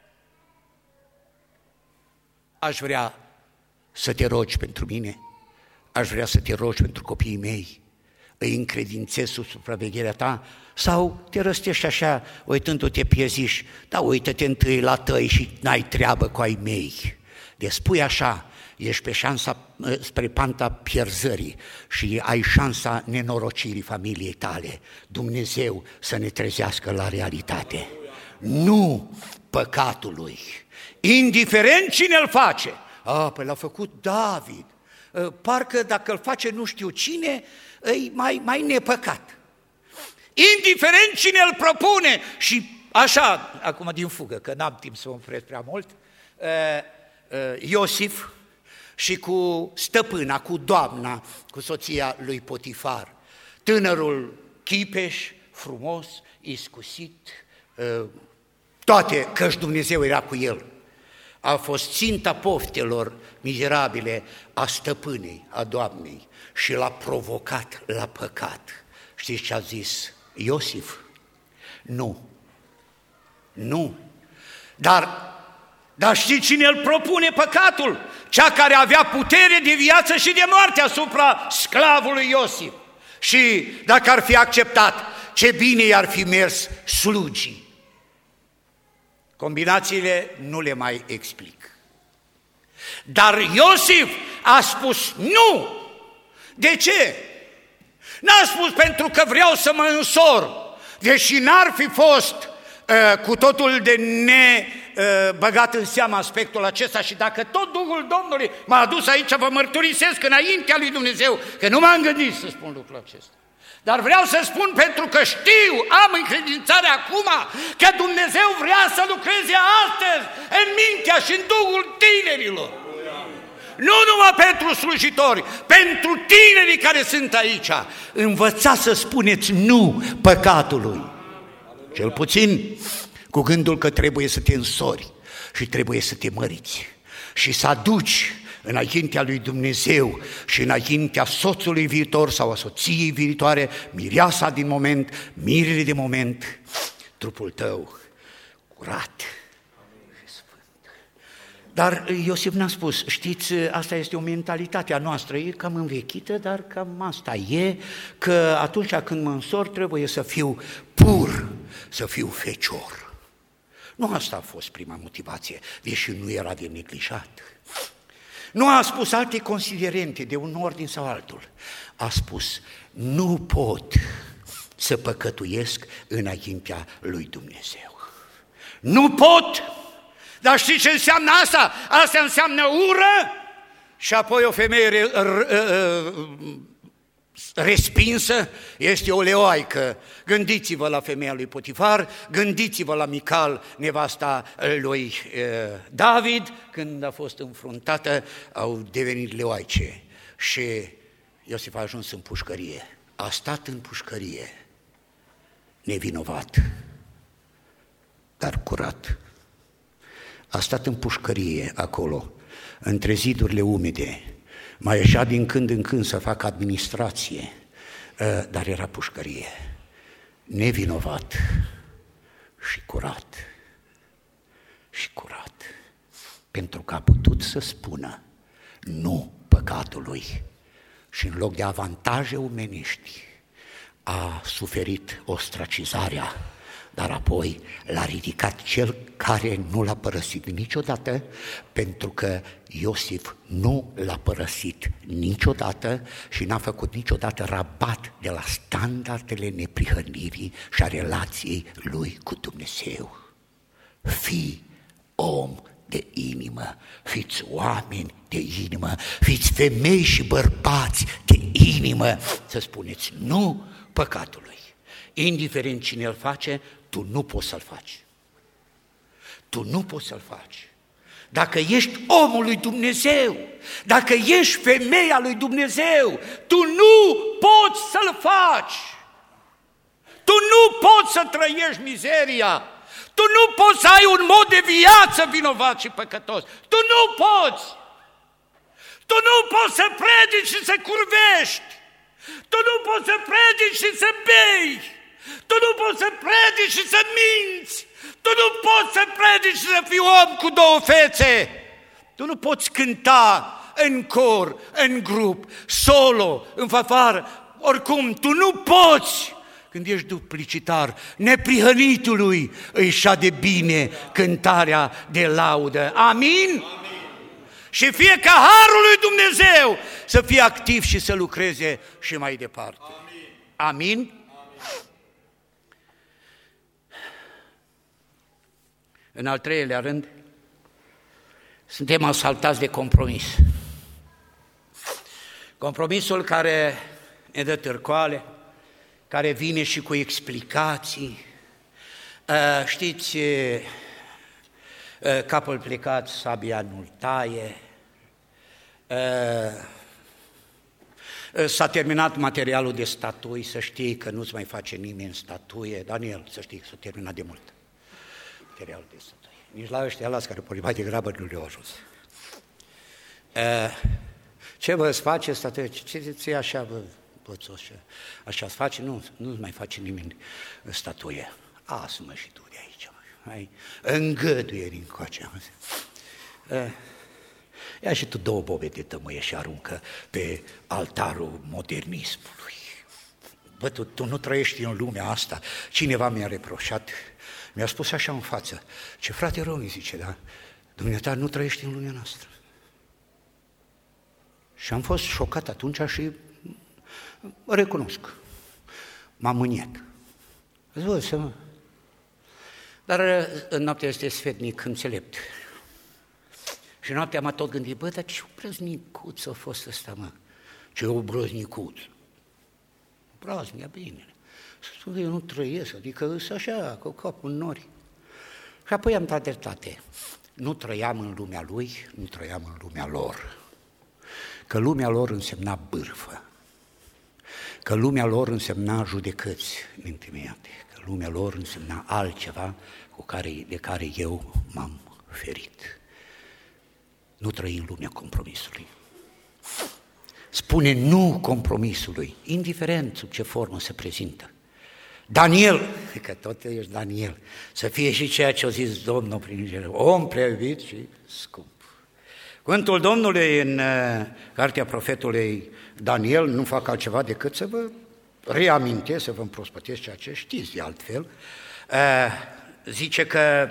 Aș vrea să te rogi pentru mine, aș vrea să te rogi pentru copiii mei, îi încredințezi sub supravegherea ta sau te răstești așa, uitându-te pieziși, da, uită-te întâi la tăi și n-ai treabă cu ai mei. Deci spui așa, ești pe șansa spre panta pierzării și ai șansa nenorocirii familiei tale. Dumnezeu să ne trezească la realitate, nu păcatului, indiferent cine îl face. A, păi l-a făcut David, parcă dacă îl face nu știu cine, e mai, mai nepăcat. Indiferent cine îl propune și așa, acum din fugă, că n-am timp să mă opresc prea mult, Iosif și cu stăpâna, cu doamna, cu soția lui Potifar, tânărul chipeș, frumos, iscusit, toate, căci Dumnezeu era cu el. A fost ținta poftelor mizerabile a stăpânei, a doamnei și l-a provocat la păcat. Știți ce a zis Iosif? Nu, nu, dar, dar știți cine îl propune păcatul? Cea care avea putere de viață și de moarte asupra sclavului Iosif. Și dacă ar fi acceptat, ce bine i-ar fi mers slugii. Combinațiile nu le mai explic. Dar Iosif a spus nu. De ce? N-a spus pentru că vreau să mă însor, deși n-ar fi fost uh, cu totul de nebăgat uh, în seamă aspectul acesta și dacă tot Duhul Domnului m-a adus aici, vă mărturisesc înaintea lui Dumnezeu că nu m-am gândit să spun lucrul acesta. Dar vreau să spun pentru că știu, am încredințare acum că Dumnezeu vrea să lucreze astăzi în mintea și în Duhul tinerilor. Nu numai pentru slujitori, pentru tinerii care sunt aici. Învățați să spuneți nu păcatului. Cel puțin cu gândul că trebuie să te însori și trebuie să te măriți și să aduci înaintea lui Dumnezeu și înaintea soțului viitor sau a soției viitoare, mireasa din moment, mirele de moment, trupul tău curat și sfânt. Dar Iosif n-a spus, știți, asta este o mentalitate a noastră, e cam învechită, dar cam asta e, că atunci când mă însor trebuie să fiu pur, să fiu fecior. Nu asta a fost prima motivație, deși nu era de neglijat. Nu a spus alte considerente de un ordin sau altul. A spus, nu pot să păcătuiesc înaintea lui Dumnezeu. Nu pot! Dar știți ce înseamnă asta? Asta înseamnă ură și apoi o femeie respinsă este o leoaică. Gândiți-vă la femeia lui Potifar, gândiți-vă la Mical, nevasta lui David, când a fost înfruntată, au devenit leoaice și Iosif a ajuns în pușcărie. A stat în pușcărie, nevinovat, dar curat. A stat în pușcărie acolo, între zidurile umede, mai ieșea din când în când să facă administrație, dar era pușcărie, nevinovat și curat, și curat, pentru că a putut să spună nu păcatului și în loc de avantaje omenești a suferit ostracizarea, dar apoi l-a ridicat cel care nu l-a părăsit niciodată, pentru că Iosif nu l-a părăsit niciodată și n-a făcut niciodată rabat de la standardele neprihănirii și a relației lui cu Dumnezeu. Fii om de inimă, fii fiți oameni de inimă, fiți femei și bărbați de inimă, să spuneți nu păcatului. Indiferent cine îl face, tu nu poți să-l faci. Tu nu poți să-l faci. Dacă ești omul lui Dumnezeu, dacă ești femeia lui Dumnezeu, tu nu poți să-l faci. Tu nu poți să trăiești mizeria. Tu nu poți să ai un mod de viață vinovat și păcătos. Tu nu poți. Tu nu poți să predici și să curvești. Tu nu poți să predici și să bei. Tu nu poți să predici și să minți. Tu nu poți să predici și să fii om cu două fețe. Tu nu poți cânta în cor, în grup, solo, în fanfară. Oricum, tu nu poți. Când ești duplicitar, neprihănitului îi șade bine cântarea de laudă. Amin? Amin. Și fie ca harul lui Dumnezeu să fie activ și să lucreze și mai departe. Amin? Amin? Amin. În al treilea rând, suntem asaltați de compromis. Compromisul care ne dă târcoale, care vine și cu explicații. Știți, capul plecat, sabia nu-l taie. S-a terminat materialul de statui, să știi că nu-ți mai face nimeni statuie. Daniel, să știi că s-a terminat de mult materialul de statui. Nici la ăștia las care mai degrabă nu le-au ajuns. Ce vă face statuie? Ce ți așa, vă? Poți așa, așa-ți face, nu, nu mai face nimeni statuie. Asumă și tu de aici, mai îngăduieri încoace. Ia și tu două bobe de tămâie și aruncă pe altarul modernismului. Bă, tu, tu nu trăiești în lumea asta. Cineva mi-a reproșat, mi-a spus așa în față, ce frate rău, îi zice, da, dumneata nu trăiești în lumea noastră. Și am fost șocat atunci și recunosc, m-am mâniat. Dar în noaptea este sfetnic înțelept. Și noaptea m-a tot gândit, bă, dar ce obrăznicuț a fost ăsta, mă? Ce obrăznicuț? Obraznia, bine. Spune, eu nu trăiesc, adică sunt așa, cu capul în nori. Și apoi am dat dreptate. Nu trăiam în lumea lui, nu trăiam în lumea lor. Că lumea lor însemna bârfă. Că lumea lor însemna judecăți întemeiate, că lumea lor însemna altceva cu care, de care eu m-am ferit. Nu trăi în lumea compromisului. Spune nu compromisului, indiferent sub ce formă se prezintă. Daniel, că tot ești Daniel, să fie și ceea ce a zis Domnul prin Înger, om prea iubit și scump. Cuvântul Domnului în cartea profetului Daniel, nu fac altceva decât să vă reamintesc, să vă împrospătesc ceea ce știți de altfel, zice că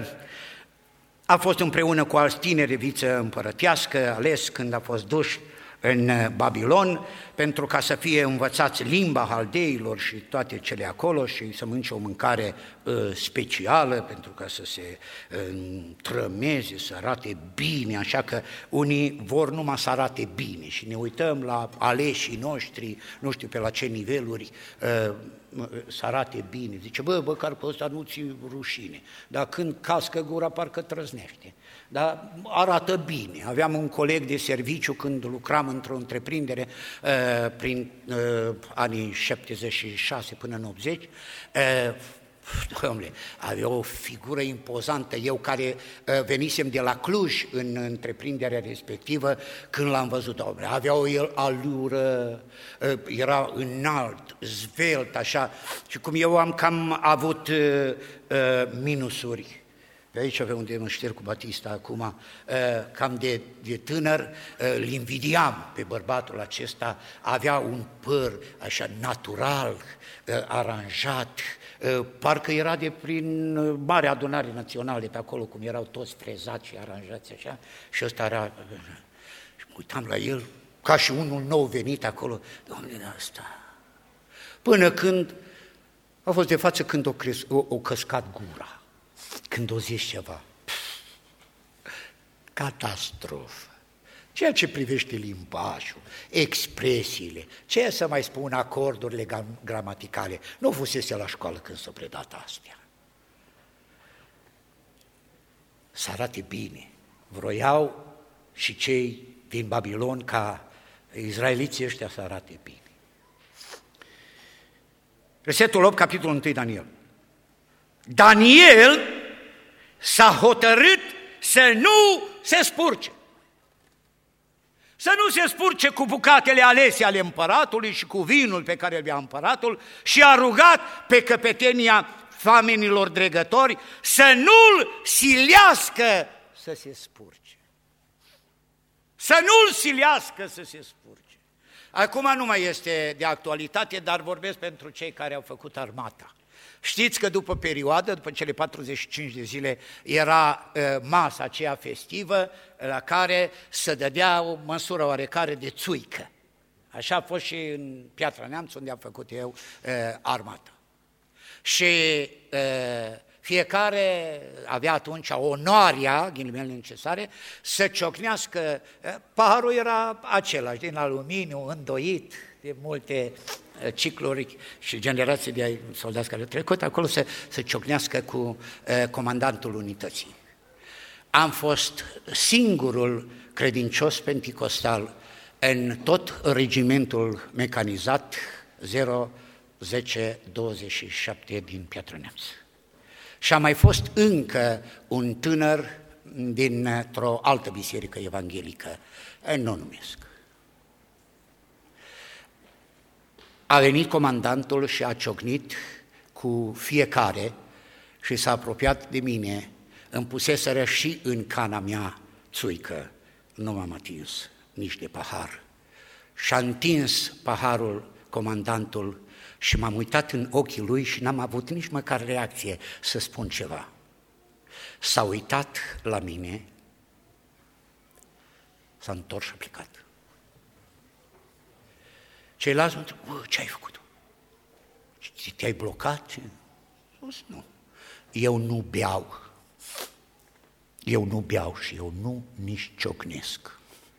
a fost împreună cu alți tineri viță împărătească, ales când a fost duși în Babilon, pentru ca să fie învățați limba haldeilor și toate cele acolo și să mănânce o mâncare uh, specială, pentru ca să se uh, întrămeze, să arate bine, așa că unii vor numai să arate bine și ne uităm la aleșii noștri, nu știu pe la ce niveluri, uh, să arate bine. Zice, bă, băcar pe ăsta nu ți rușine, dar când cască gura parcă trăznește. Dar arată bine. Aveam un coleg de serviciu când lucram într-o întreprindere uh, prin uh, anii șaptezeci și șase până în optzeci. Uh, Dom'le, avea o figură impozantă. Eu care uh, venisem de la Cluj în întreprinderea respectivă, când l-am văzut, dom'le, avea o alură, uh, era înalt, zvelt, așa, și cum eu am cam avut uh, uh, minusuri. Pe aici avea unde mă șterg cu Batista acum, cam de, de tânăr, îl invidiam pe bărbatul acesta, avea un păr așa natural, aranjat, parcă era de prin Marea Adunare Națională de pe acolo, cum erau toți frezați și aranjați așa, și ăsta era, și mă uitam la el, ca și unul nou venit acolo, Doamne, asta, până când a fost de față când o, cres, o, o căscat gura. Când o zici ceva, catastrofă. Ceea ce privește limbajul, expresiile, ce să mai spun acordurile gramaticale, nu fusese la școală când s-a predat astea. Să arate bine. Vroiau și cei din Babilon ca izraeliții ăștia să arate bine. Versetul opt, capitolul unu, Daniel. Daniel s-a hotărât să nu se spurce. Să nu se spurce cu bucatele alese ale împăratului și cu vinul pe care îl bea împăratul și a rugat pe căpetenia famenilor dregători să nu-l silească să se spurce. Să nu-l silească să se spurce. Acum nu mai este de actualitate, dar vorbesc pentru cei care au făcut armata. Știți că după perioadă, după cele patruzeci și cinci de zile, era uh, masa aceea festivă la care se dădea o măsură oarecare de țuică. Așa a fost și în Piatra Neamț, unde am făcut eu uh, armata. Și uh, fiecare avea atunci onoarea, ghilimele necesare, să ciocnească. Uh, paharul era același, din aluminiu, îndoit, de multe cicluri și generații de soldați care au trecut, acolo să se ciocnească cu uh, comandantul unității. Am fost singurul credincios penticostal în tot regimentul mecanizat zero zece douăzeci și șapte din Piatra Neamț. Și a mai fost încă un tânăr dintr-o altă biserică evanghelică, nu numesc. A venit comandantul și a ciocnit cu fiecare și s-a apropiat de mine, îmi puseseră și în cana mea țuică, nu m-am atins nici de pahar. Și-a întins paharul comandantul și m-am uitat în ochii lui și n-am avut nici măcar reacție să spun ceva. S-a uitat la mine, s-a întors și a plecat. Ceilalți mă întreabă, ce ai făcut? Te-ai blocat? Nu. Eu nu beau. Eu nu beau și eu nu nici ciocnesc.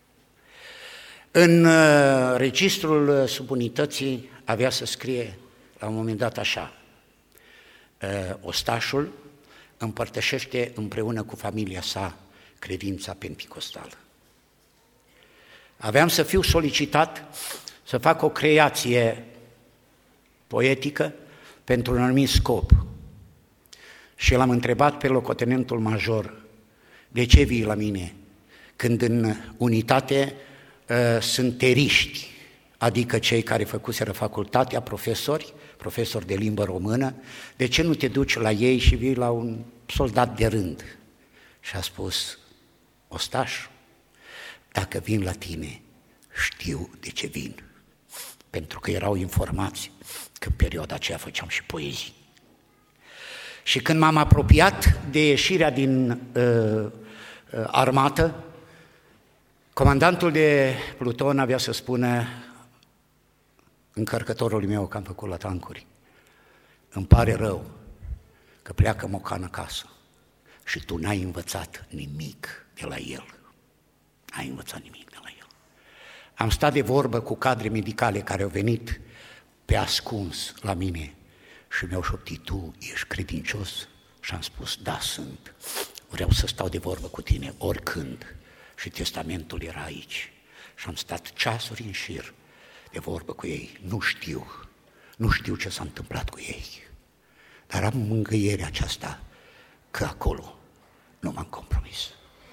În uh, registrul subunității avea să scrie la un moment dat așa: uh, ostașul împărtășește împreună cu familia sa credința penticostală. Aveam să fiu solicitat să fac o creație poetică pentru un anumit scop. Și l-am întrebat pe locotenentul major, de ce vii la mine când în unitate uh, sunt teriști, adică cei care făcuseră facultatea, profesori, profesori de limbă română, de ce nu te duci la ei și vii la un soldat de rând? Și a spus, ostaș, dacă vin la tine, știu de ce vin. Pentru că erau informați că în perioada aceea făceam și poezii. Și când m-am apropiat de ieșirea din uh, uh, armată, comandantul de pluton avea să spună încărcătorului meu că am făcut la tancuri, îmi pare rău că pleacă Mocan acasă și tu n-ai învățat nimic de la el. N-ai învățat nimic de la el. Am stat de vorbă cu cadre medicale care au venit pe ascuns la mine și mi-au șoptit, tu ești credincios? Și am spus, da, sunt. Vreau să stau de vorbă cu tine oricând. Și testamentul era aici. Și am stat ceasuri în șir de vorbă cu ei. Nu știu, nu știu ce s-a întâmplat cu ei. Dar am mângâierea aceasta că acolo nu m-am compromis.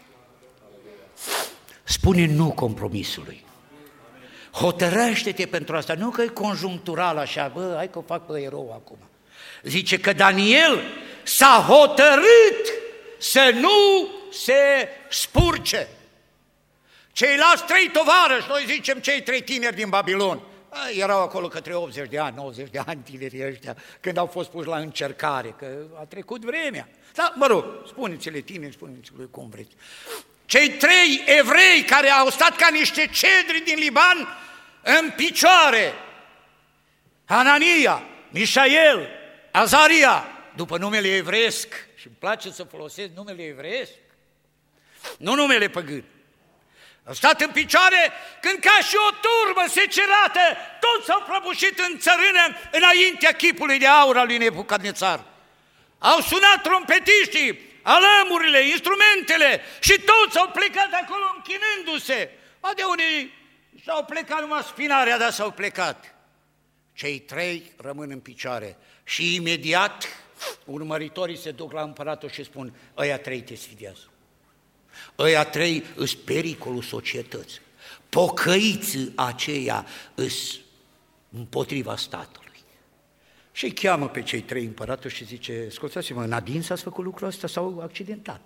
Spune nu compromisului. Hotărăște-te pentru asta, nu că e conjunctural așa, bă, hai că o fac pe erou acum. Zice că Daniel s-a hotărât să nu se spurce. Ceilalți trei tovarăși, noi zicem cei trei tineri din Babilon, erau acolo către optzeci de ani, nouăzeci de ani tinerii ăștia, când au fost puși la încercare, că a trecut vremea. Da, mă rog, spuneți-le tineri, spuneți-le cum vreți. Cei trei evrei care au stat ca niște cedri din Liban în picioare, Anania, Mișael, Azaria, după numele evreiesc, și îmi place să folosesc numele evreiesc, nu numele păgân. Au stat în picioare când ca și o turmă secerată, toți s-au prăbușit în țărână înaintea chipului de aur al lui Nebucadnețar. Au sunat trompetiștii, alămurile, instrumentele și toți au plecat acolo închinându-se. De unii s-au plecat numai spinarea, dar s-au plecat. Cei trei rămân în picioare și imediat urmăritorii se duc la împăratul și spun: ăia trei te sfidează. Ăia trei îs pericolul societății. Pocăiții aceia îs împotriva statului. Și îi cheamă pe cei trei împăratul și zice: ascultați-mă, în adins ați făcut lucrul ăsta sau accidental?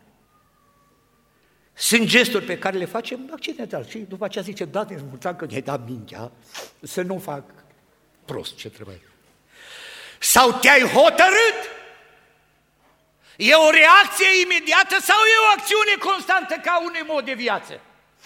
Sunt gesturi pe care le facem accidental. Și după aceea zice: da, ne mulțumim că ne-ai dat mintea să nu fac prost ce trebuie. Sau te-ai hotărât? E o reacție imediată sau e o acțiune constantă ca unui mod de viață?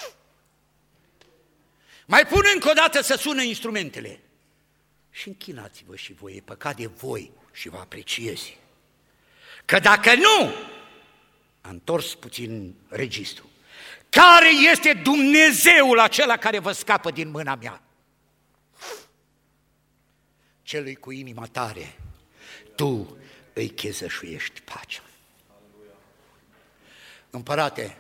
Mai pun încă o dată să sună instrumentele. Și închinați-vă și voi, e păcat de voi și vă apreciezi. Că dacă nu, a întors puțin registru. Care este Dumnezeul acela care vă scapă din mâna mea? Celui cu inima tare, tu îi chezășuiești pacea. Împărate,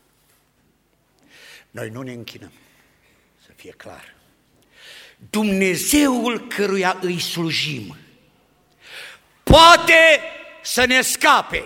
noi nu ne închinăm, să fie clar. Dumnezeul căruia îi slujim poate să ne scape,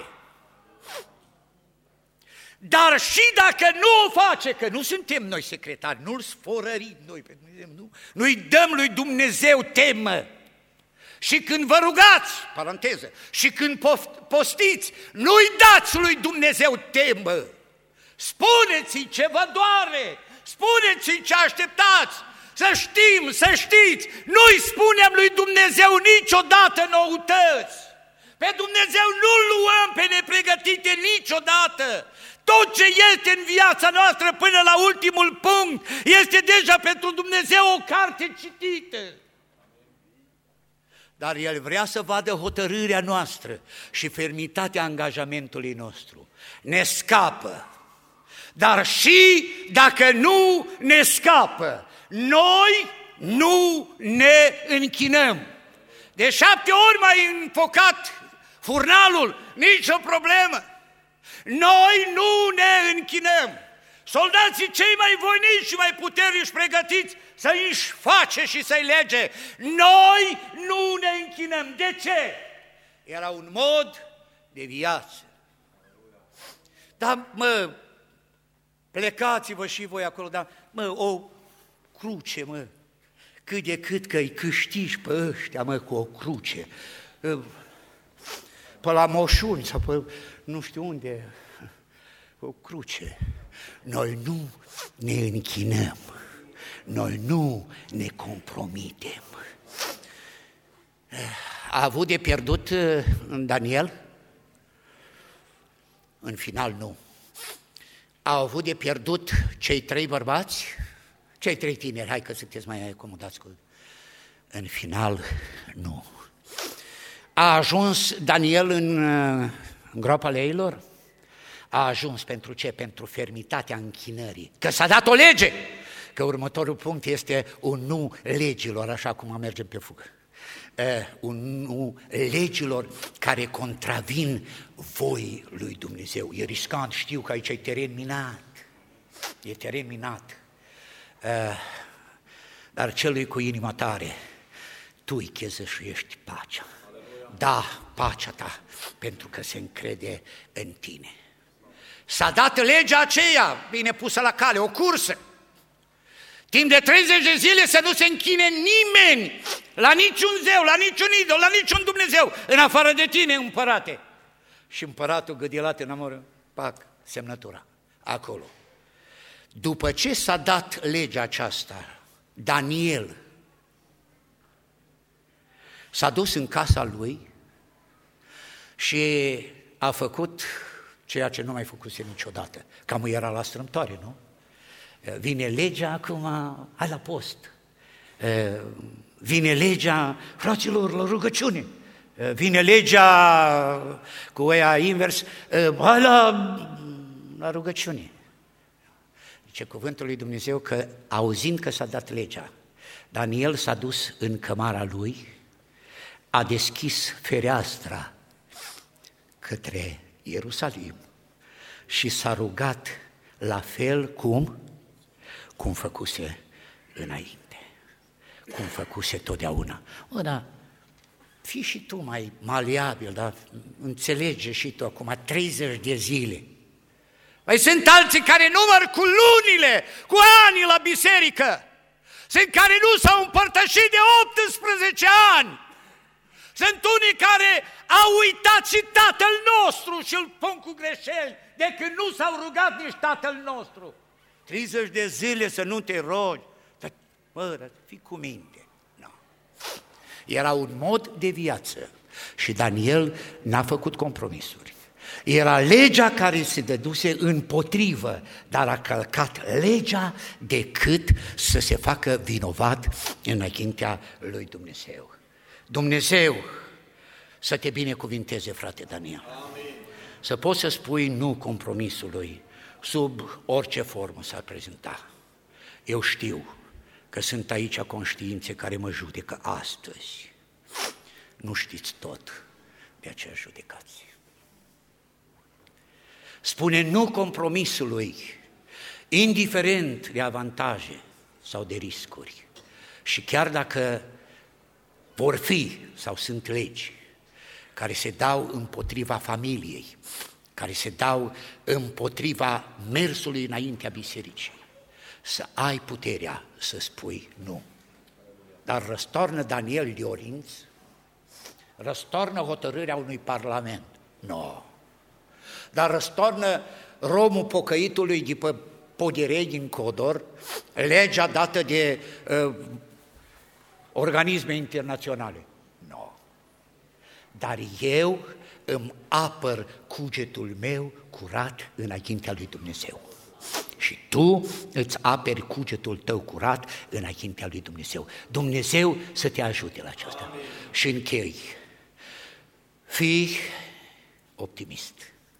dar și dacă nu o face, că nu suntem noi secretari, nu-l sforărim noi pe Dumnezeu, nu, nu-i dăm lui Dumnezeu temă. Și când vă rugați, paranteză, și când postiți, nu-i dați lui Dumnezeu temă. Spuneți-i ce vă doare, spuneți-i ce așteptați, să știm, să știți, nu-i spunem lui Dumnezeu niciodată noutăți. Pe Dumnezeu nu-L luăm pe nepregătite niciodată. Tot ce este în viața noastră până la ultimul punct este deja pentru Dumnezeu o carte citită. Dar El vrea să vadă hotărârea noastră și fermitatea angajamentului nostru. Ne scapă, dar și dacă nu ne scapă, noi nu ne închinăm. De șapte ori mai înfocat furnalul, nicio problemă. Noi nu ne închinăm. Soldații cei mai voinici și mai puternici pregătiți să-i face și să-i lege. Noi nu ne închinăm. De ce? Era un mod de viață. Dar, mă, plecați-vă și voi acolo, dar, mă, o cruce, mă, cât de cât că îi câștigi pe ăștia, mă, cu o cruce, pe la Moșuni sau pe nu știu unde, o cruce. Noi nu ne închinăm, noi nu ne compromitem. A avut de pierdut în Daniel? În final nu. Au avut de pierdut cei trei bărbați? Cei trei tineri, hai că sunteți mai acomodați cu... În final nu. A ajuns Daniel în, în groapa leilor? A ajuns pentru ce? Pentru fermitatea închinării. Că s-a dat o lege! Că următorul punct este un nu legilor, așa cum mergem pe fugă. Uh, un nu legilor care contravin voii lui Dumnezeu. E riscant, știu că aici e teren minat. E teren minat. Uh, dar celui cu inima tare, tu îi chezășuiești pacea. Da, pacea ta, pentru că se încrede în tine. S-a dat legea aceea, bine pusă la cale, o cursă. Timp de treizeci de zile să nu se închine nimeni la niciun zeu, la niciun idol, la niciun Dumnezeu, în afară de tine, împărate. Și împăratul gâdielat în amoră, pac, semnătura, acolo. După ce s-a dat legea aceasta, Daniel s-a dus în casa lui și a făcut ceea ce nu mai făcuse niciodată. Cam era la strâmtoare, nu? Vine legea acum, hai la post. Vine legea, fraților, la rugăciune. Vine legea cu ea invers, hai la, la rugăciune. Zice cuvântul lui Dumnezeu că, auzind că s-a dat legea, Daniel s-a dus în cămara lui, a deschis fereastra către Ierusalim și s-a rugat la fel cum, cum făcuse înainte, cum făcuse totdeauna. O, da, fii și tu mai maleabil, dar înțelege și tu acum treizeci de zile. Mai sunt alții care număr cu lunile, cu anii la biserică. Sunt care nu s-au împărtășit de optsprezece ani. Sunt unii care au uitat și Tatăl nostru și îl pun cu greșeli de când nu s-au rugat nici Tatăl nostru. treizeci de zile să nu te rogi. Dar, bă, fii cu minte. No. Era un mod de viață și Daniel n-a făcut compromisuri. Era legea care se dăduse împotrivă, dar a călcat legea decât să se facă vinovat înaintea lui Dumnezeu. Dumnezeu să te binecuvinteze, frate Daniel. Amin. Să poți să spui nu compromisului sub orice formă s-ar prezenta. Eu știu că sunt aici conștiințe care mă judecă astăzi. Nu știți tot de aceea judecați. Spune nu compromisului, indiferent de avantaje sau de riscuri. Și chiar dacă vor fi sau sunt legi care se dau împotriva familiei, care se dau împotriva mersului înaintea bisericii, să ai puterea să spui nu. Dar răstoarnă Daniel Diorinț, răstoarnă hotărârea unui parlament. Nu. No. Dar răstoarnă romul pocăitului după Poderei din Codor, legea dată de uh, organisme internaționale. Nu. No. Dar eu îmi apăr cugetul meu curat înaintea lui Dumnezeu. Și tu îți aperi cugetul tău curat înaintea lui Dumnezeu. Dumnezeu să te ajute la aceasta. Amin. Și închei. Fii optimist.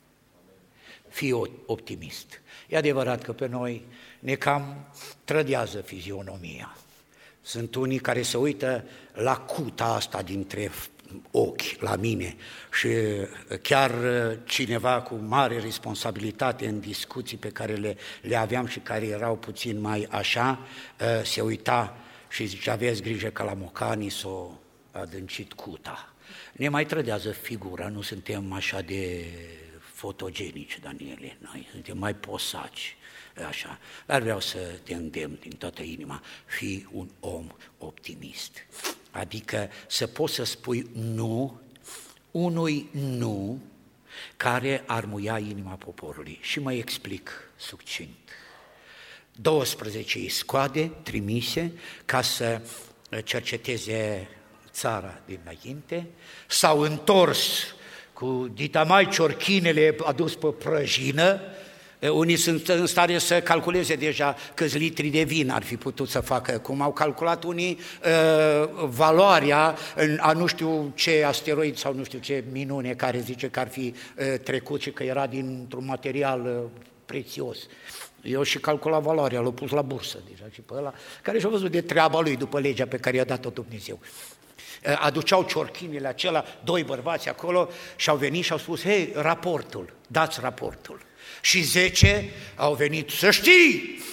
Fii optimist. E adevărat că pe noi ne cam trădează fizionomia. Sunt unii care se uită la cuta asta dintre ochi, la mine, și chiar cineva cu mare responsabilitate în discuții pe care le, le aveam și care erau puțin mai așa, se uita și zice, aveți grijă că la mocanii s-o adâncit cuta. Ne mai trădează figura, nu suntem așa de fotogenici, Daniele, noi suntem mai posaci, așa. Dar vreau să te îndemn din toată inima, fii un om optimist. Adică să poți să spui nu unui nu care ar muia inima poporului. Și mă explic succint. douăsprezece iscoade trimise ca să cerceteze țara dinainte, s-au întors cu ditamai ciorchinele adus pe prăjină. Unii sunt în stare să calculeze deja câți litri de vin ar fi putut să facă, cum au calculat unii uh, valoarea a nu știu ce asteroid sau nu știu ce minune care zice că ar fi uh, trecut și că era dintr-un material uh, prețios. Eu și calcula valoarea, l-au pus la bursă deja și pe ăla, care și-a văzut de treaba lui după legea pe care i-a dat-o Dumnezeu. Aduceau ciorchinile acelea, doi bărbați acolo și au venit și au spus, hei, raportul, dați raportul. Și zece au venit, să știi,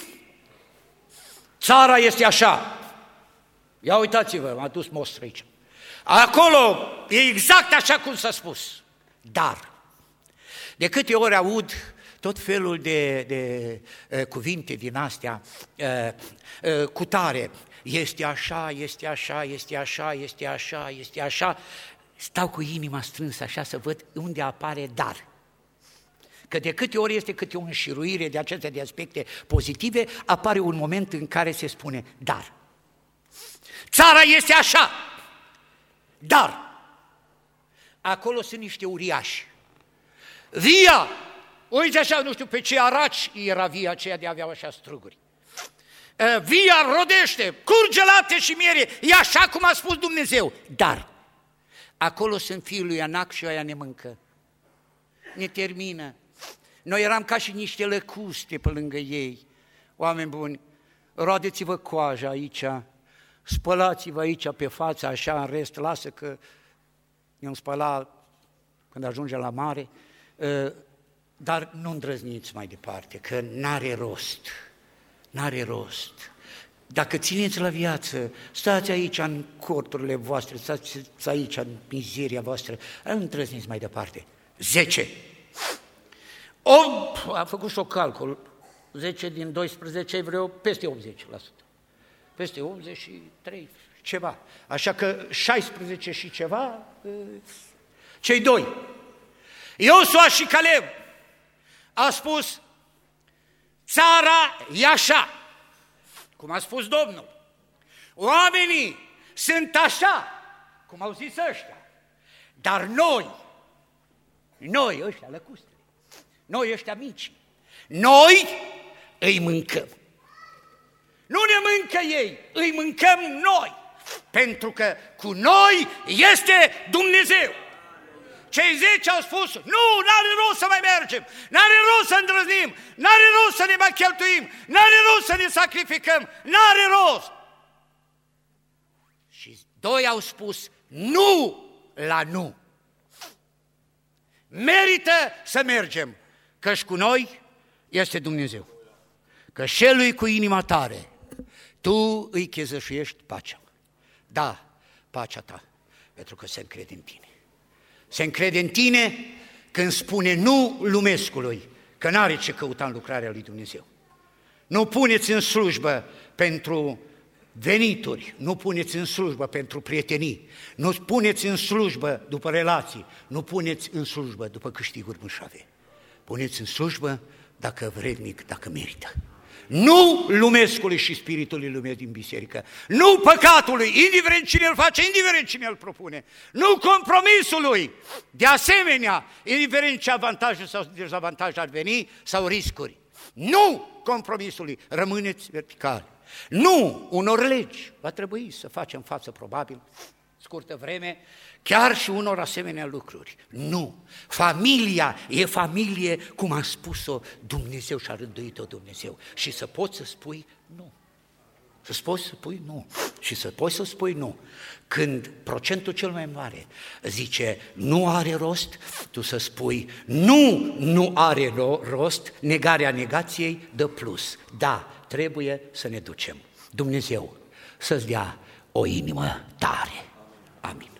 țara este așa. Ia uitați-vă, m-a dus mostră aici. Acolo e exact așa cum s-a spus. Dar, de câte ori aud tot felul de, de uh, cuvinte din astea, uh, uh, cu tare, este așa, este așa, este așa, este așa, este așa, stau cu inima strânsă așa să văd unde apare dar. Că de câte ori este câte o înșiruire de acestea de aspecte pozitive, apare un moment în care se spune dar. Țara este așa, dar acolo sunt niște uriași. Via, uite așa, nu știu pe ce araci era via aceea de aveau așa struguri. Via rodește, curge lapte și miere, e așa cum a spus Dumnezeu. Dar acolo sunt fiul lui Anac și aia ne mâncă. Ne termină. Noi eram ca și niște lăcuste pe lângă ei. oameni buni, roadeți-vă coaja aici, spălați-vă aici pe față, așa, în rest, lasă că ne-am spălat când ajungem la mare, dar nu îndrăzniți mai departe, că n-are rost, n-are rost. Dacă țineți la viață, stați aici în corturile voastre, stați aici în mizeria voastră, nu îndrăzniți mai departe. Zece. Om, a făcut și o calcul, zece din doisprezece e vreo peste optzeci la sută. Peste optzeci și trei, ceva. Așa că șaisprezece și ceva, cei doi. Iosua și Caleb a spus, țara e așa, cum a spus Domnul. Oamenii sunt așa, cum au zis ăștia. Dar noi, noi ăștia lăcustele, noi ăștia mici, noi îi mâncăm. Nu ne mâncă ei, îi mâncăm noi, pentru că cu noi este Dumnezeu. Cei zece au spus, nu, n-are rost să mai mergem, n-are rost să îndrăznim, n-are rost să ne mai cheltuim, n-are rost să ne sacrificăm, n-are rost. Și doi au spus, nu la nu. Merită să mergem, căci cu noi este Dumnezeu. Că celui cu inima tare, tu îi chezășuiești pacea. Da, pacea ta, pentru că se încrede în tine. Se încrede în tine când spune nu lumescului, că n-are ce căuta în lucrarea lui Dumnezeu. Nu puneți în slujbă pentru venituri, nu puneți în slujbă pentru prietenii, nu puneți în slujbă după relații, nu puneți în slujbă după câștiguri mâșave. Puneți în slujbă dacă vrednic, dacă merită. Nu lumescului și spiritului lumii din biserică, nu păcatului, indiferent cine îl face, indiferent cine îl propune, nu compromisului, de asemenea, indiferent ce avantaje sau dezavantaje ar veni sau riscuri. Nu compromisului, rămâneți verticali. Nu unor legi, va trebui să facem față probabil, scurtă vreme, chiar și unor asemenea lucruri. Nu, familia e familie cum a spus-o Dumnezeu și a rânduit-o Dumnezeu. Și să poți să spui nu. Să poți să spui nu. Și să poți să spui nu. Când procentul cel mai mare zice nu are rost, tu să spui nu, nu are rost, negarea negației dă plus. Da, trebuie să ne ducem. Dumnezeu să-ți dea o inimă tare. Amin.